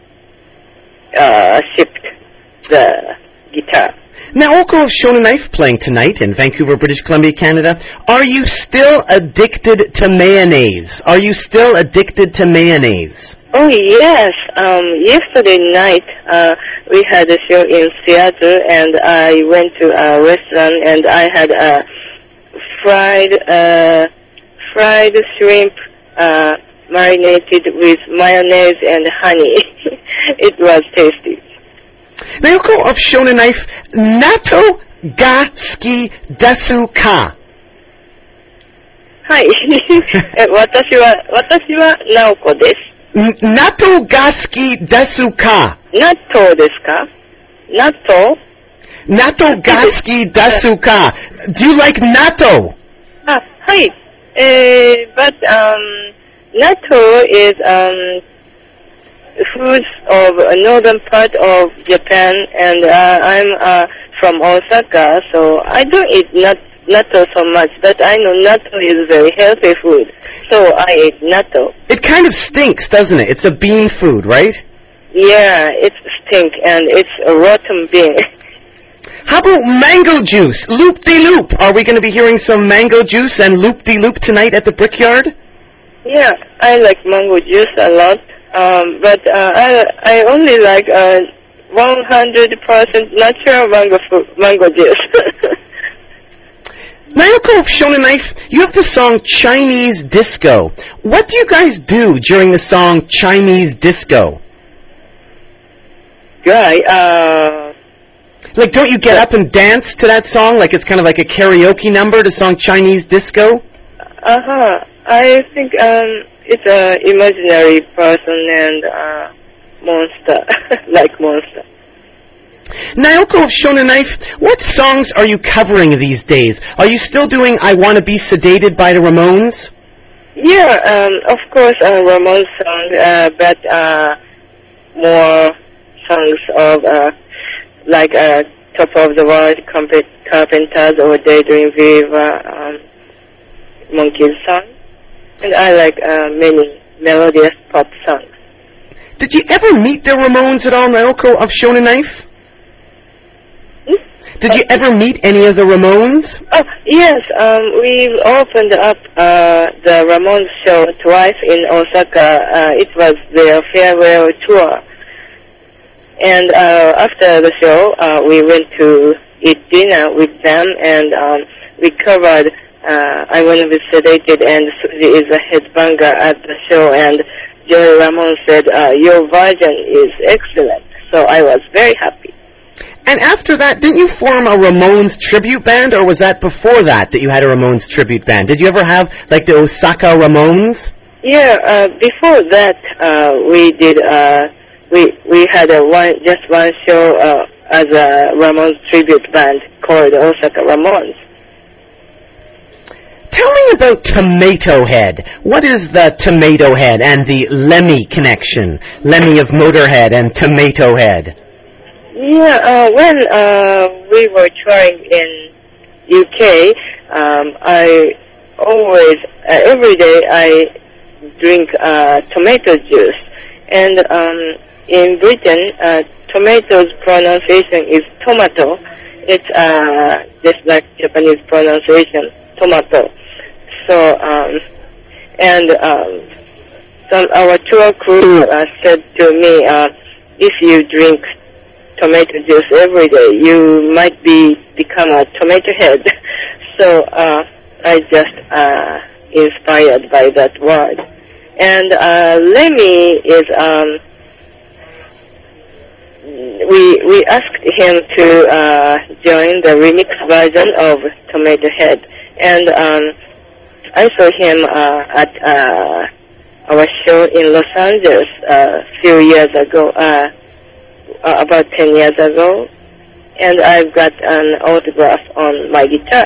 uh, shipped the guitar. Naoko of Shonen Knife playing tonight in Vancouver, British Columbia, Canada. Are you still addicted to mayonnaise? Are you still addicted to mayonnaise? Oh, yes. Um, yesterday night, uh, we had a show in Seattle, and I went to a restaurant, and I had a fried, uh, fried shrimp, uh, marinated with mayonnaise and honey. It was tasty. Naoko of Shonen Knife, Nato ga suki desu ka? はい。私は、私は、ナオコです。 Natto ga suki desu ka? 納豆ですか？納豆？ Natto ga suki desu ka? Do you like natto? あ、はい。えー、but um, natto is um, food of a northern part of Japan, and uh, I'm uh, from Osaka, so I don't eat nut natto so much, but I know natto is very healthy food, so I eat natto. It kind of stinks, doesn't it? It's a bean food, right? Yeah, it stinks, and it's a rotten bean. How about mango juice? Loop-de-loop. Are we going to be hearing some mango juice and loop-de-loop tonight at the Brickyard? Yeah, I like mango juice a lot, um, but uh, I I only like uh, one hundred percent natural mango fruit, mango juice. Naoko of Shonen Knife, you have the song Chinese Disco. What do you guys do during the song Chinese Disco? Right, uh... Like, don't you get up and dance to that song? Like it's kind of like a karaoke number, the song Chinese Disco? Uh-huh. I think um, it's an imaginary person and uh, monster, like monster. Naoko of Shonen Knife, what songs are you covering these days? Are you still doing I Wanna Be Sedated by the Ramones? Yeah, um, of course, uh, Ramones song, uh, but uh, more songs of uh, like uh, Top of the World, Carpenters, or Daydream Fever, um, Monkeys song. And I like uh, many melodious pop songs. Did you ever meet the Ramones at all, Naoko of Shonen Knife? Did you ever meet any of the Ramones? Oh, yes. Um, we opened up uh, the Ramones show twice in Osaka. Uh, it was their farewell tour. And uh, after the show, uh, we went to eat dinner with them, and um, we covered uh, I Wanna Be Sedated, and Suzy is a headbanger at the show, and Joey Ramone said, uh, your version is excellent. So I was very happy. And after that, didn't you form a Ramones tribute band, or was that before that that you had a Ramones tribute band? Did you ever have, like, the Osaka Ramones? Yeah, uh, before that, uh, we did, uh, we we had a one, just one show uh, as a Ramones tribute band called Osaka Ramones. Tell me about Tomato Head. What is the Tomato Head and the Lemmy connection? Lemmy of Motorhead and Tomato Head. Yeah, uh, when uh, we were touring in U K, um, I always, uh, every day I drink uh, tomato juice. And um, in Britain, uh, tomato's pronunciation is tomato. It's uh, just like Japanese pronunciation, tomato. So, um, and um, some our tour crew uh, said to me, uh, if you drink tomato juice every day, you might be become a tomato head. So uh, I just uh, inspired by that word. And uh, Lemmy is, um, we we asked him to uh, join the remix version of Tomato Head. And um, I saw him uh, at uh, our show in Los Angeles a uh, few years ago, uh, about ten years ago. And I've got an autograph on my guitar.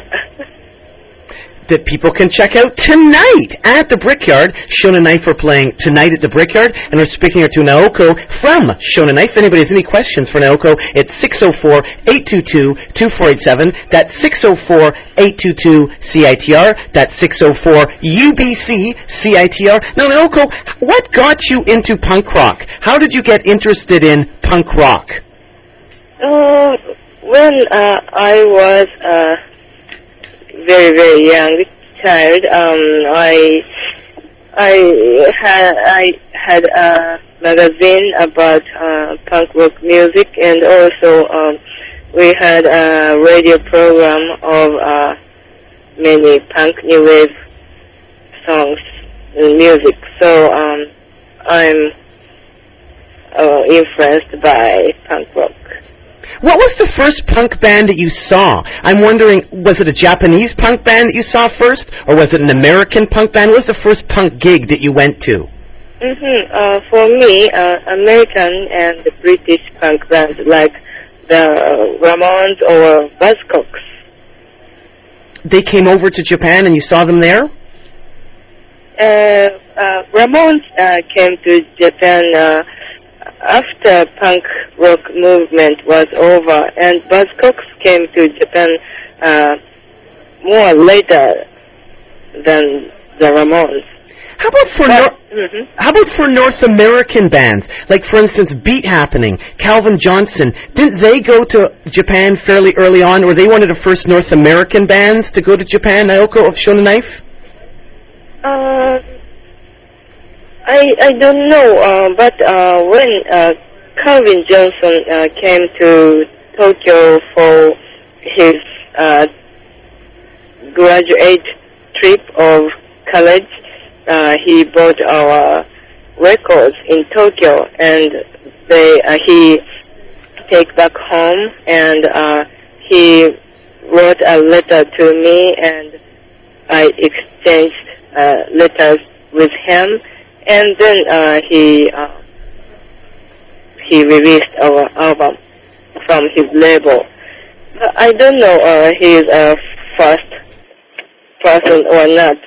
That people can check out tonight at the Brickyard. Shona Knife are playing tonight at the Brickyard, and we're speaking to Naoko from Shona Knife. If anybody has any questions for Naoko, it's six oh four, eight two two, two four eight seven. That's six oh four, eight two two, C I T R. That's six oh four, U B C, C I T R. Now, Naoko, what got you into punk rock? How did you get interested in punk rock? Uh, when uh, I was... Uh very very young child, um i i had i had a magazine about uh, punk rock music, and also um we had a radio program of uh, many punk new wave songs and music. So um I'm uh, influenced by punk rock. What was the first punk band that you saw? I'm wondering, was it a Japanese punk band that you saw first, or was it an American punk band? What was the first punk gig that you went to? Mm-hmm. Uh, for me, uh, American and the British punk bands like the Ramones or Buzzcocks. They came over to Japan and you saw them there? Uh, uh, Ramones uh, came to Japan uh, after punk rock movement was over, and Buzzcocks came to Japan uh, more later than the Ramones. How about for But, Nor- mm-hmm. How about for North American bands, like for instance Beat Happening, Calvin Johnson? Didn't they go to Japan fairly early on, or they one of the first North American bands to go to Japan? Naoko of Shona Knife. Uh, I I don't know, uh, but uh, when uh, Calvin Johnson uh, came to Tokyo for his uh, graduate trip of college, uh, he bought our records in Tokyo, and they uh, he take back home, and uh, he wrote a letter to me, and I exchanged uh, letters with him. And then uh, he uh, he released our album from his label. But I don't know uh, he is a first person or not.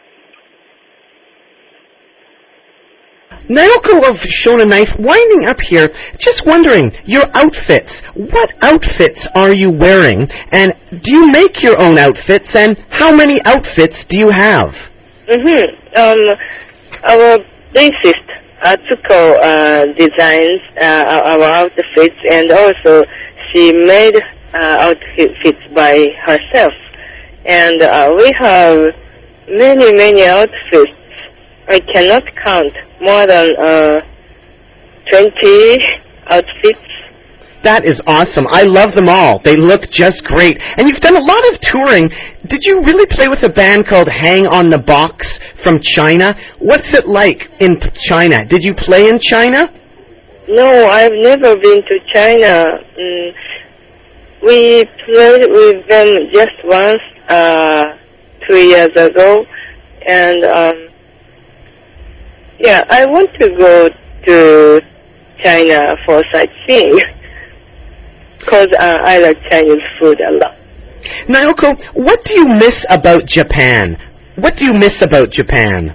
Naoko of Shona Knife, winding up here, just wondering, your outfits. What outfits are you wearing? And do you make your own outfits? And how many outfits do you have? Mm-hmm. Um, our bassist, Atsuko, uh, designs uh, our outfits, and also she made uh, outfits by herself. And uh, we have many, many outfits. I cannot count more than uh, twenty outfits. That is awesome. I love them all. They look just great. And you've done a lot of touring. Did you really play with a band called Hang on the Box from China? What's it like in China? Did you play in China? No, I've never been to China. Mm, we played with them just once, uh, two years ago. And, um, yeah, I want to go to China for sightseeing. Because uh, I like Chinese food a lot. Naoko, what do you miss about Japan? What do you miss about Japan?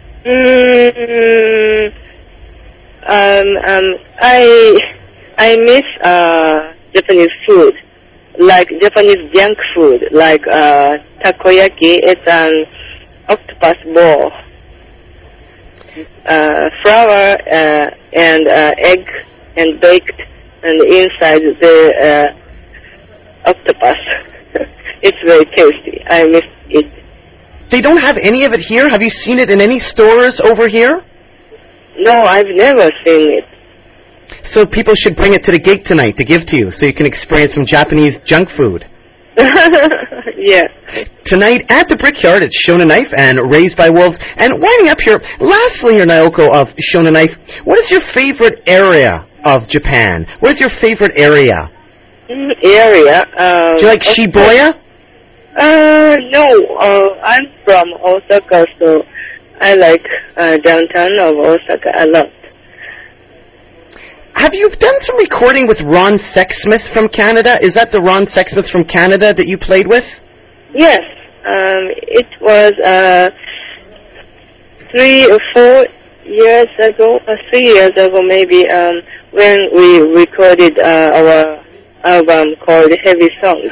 Mm, um, um, I I miss uh, Japanese food, like Japanese junk food, like uh, takoyaki. It's an octopus ball. uh, flour uh, and uh, egg and baked, and inside the uh, octopus. It's very tasty. I miss it. They don't have any of it here? Have you seen it in any stores over here? No, I've never seen it. So people should bring it to the gig tonight to give to you so you can experience some Japanese junk food. Yeah. Tonight at the Brickyard, it's Shona Knife and Raised by Wolves. And winding up here, lastly here, Naoko, of Shona Knife, what is your favorite area of Japan? What is your favorite area? Mm, area? Uh, Do you like okay. Shibuya? Uh, no. Uh, I'm from Osaka, so I like uh, downtown of Osaka a lot. Have you done some recording with Ron Sexsmith from Canada? Is that the Ron Sexsmith from Canada that you played with? Yes. Um, it was uh, three or four years ago, uh, three years ago maybe, um, when we recorded uh, our album called Heavy Songs.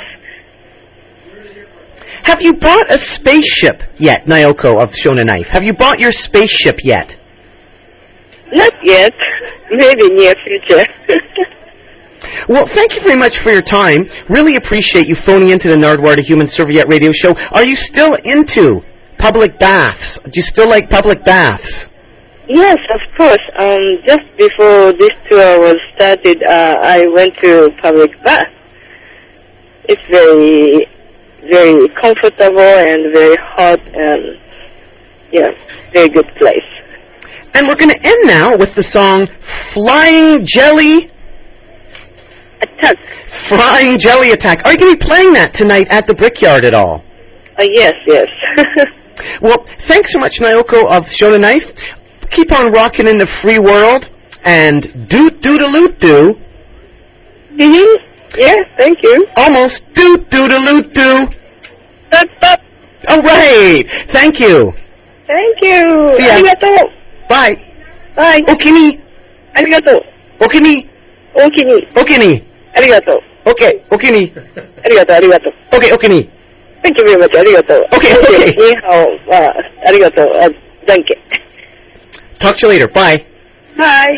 Have you bought a spaceship yet, Naoko of Shona Knife? Have you bought your spaceship yet? Not yet. Maybe near future. Well, thank you very much for your time. Really appreciate you phoning into the Nardwuar, the Human Serviette radio show. Are you still into public baths? Do you still like public baths? Yes, of course. Um, just before this tour was started, uh, I went to public bath. It's very, very comfortable and very hot and, yeah, very good place. And we're going to end now with the song Flying Jelly Attack. Flying Jelly Attack. Are you going to be playing that tonight at the Brickyard at all? Uh, yes, yes. Well, thanks so much, Naoko of Shona Knife. Keep on rocking in the free world, and doot doodaloot doo. Mm-hmm. Yeah, thank you. Almost doot doodaloot doo. Stop, stop. All right. Thank you. Thank you. See ya. Arigato. Bye. Bye. Okini. Arigato. Okini. Okini. Okini. Arigato. Okay. Okini. Arigato, arigato. Okay, okini. Thank you very much. Arigato. Okay, okay. Ni hao. Uh, arigato. Uh, thank you. Talk to you later. Bye. Bye.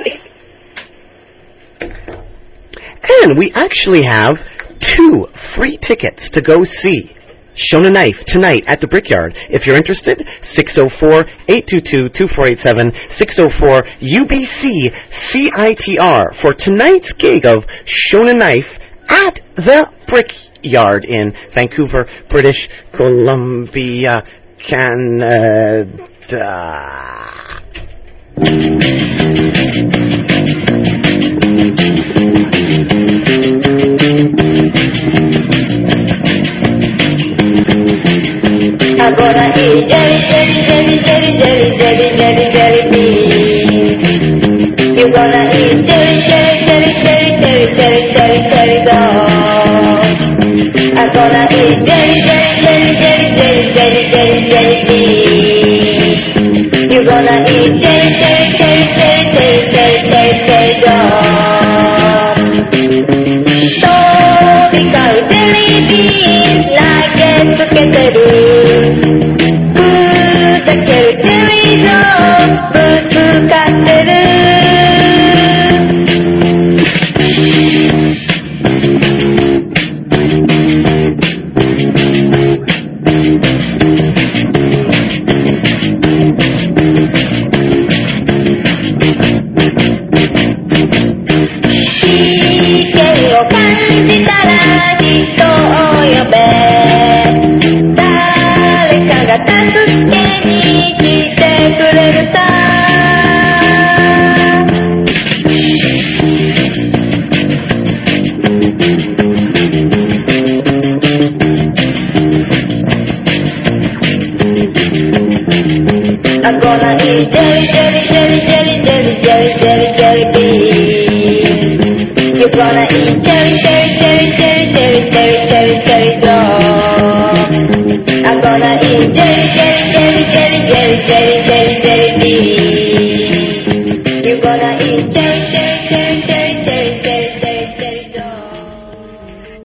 And we actually have two free tickets to go see Shona Knife tonight at the Brickyard. If you're interested, six oh four, eight two two, two four eight seven, six oh four U B C C I T R for tonight's gig of Shona Knife at the Brickyard in Vancouver, British Columbia, Canada. I'm gonna eat jelly, jelly, jelly, jelly, jelly, jelly, jelly, jelly bean. You're gonna eat jelly, jelly, jelly, jelly, jelly, jelly, jelly, jelly dog. I'm gonna eat jelly, jelly, jelly, jelly, jelly, jelly, jelly, jelly bean. You're gonna eat jelly, jelly, jelly, jelly, jelly, jelly, jelly, jelly dog. So become jelly bean like a together. だけどチェリージョーンぶつかってる危険を感じたら人を呼べ誰かが助けに来てくれるさI'm gonna eat jelly, jelly, jelly, jelly, jelly, jelly, jelly, jelly bean. You're gonna eat jelly, jelly, jelly, jelly, jelly, jelly, jelly, jelly dog. I'm gonna eat jelly, jelly, jelly, jelly, jelly, jelly, jelly, jelly bean. You're gonna eat jelly.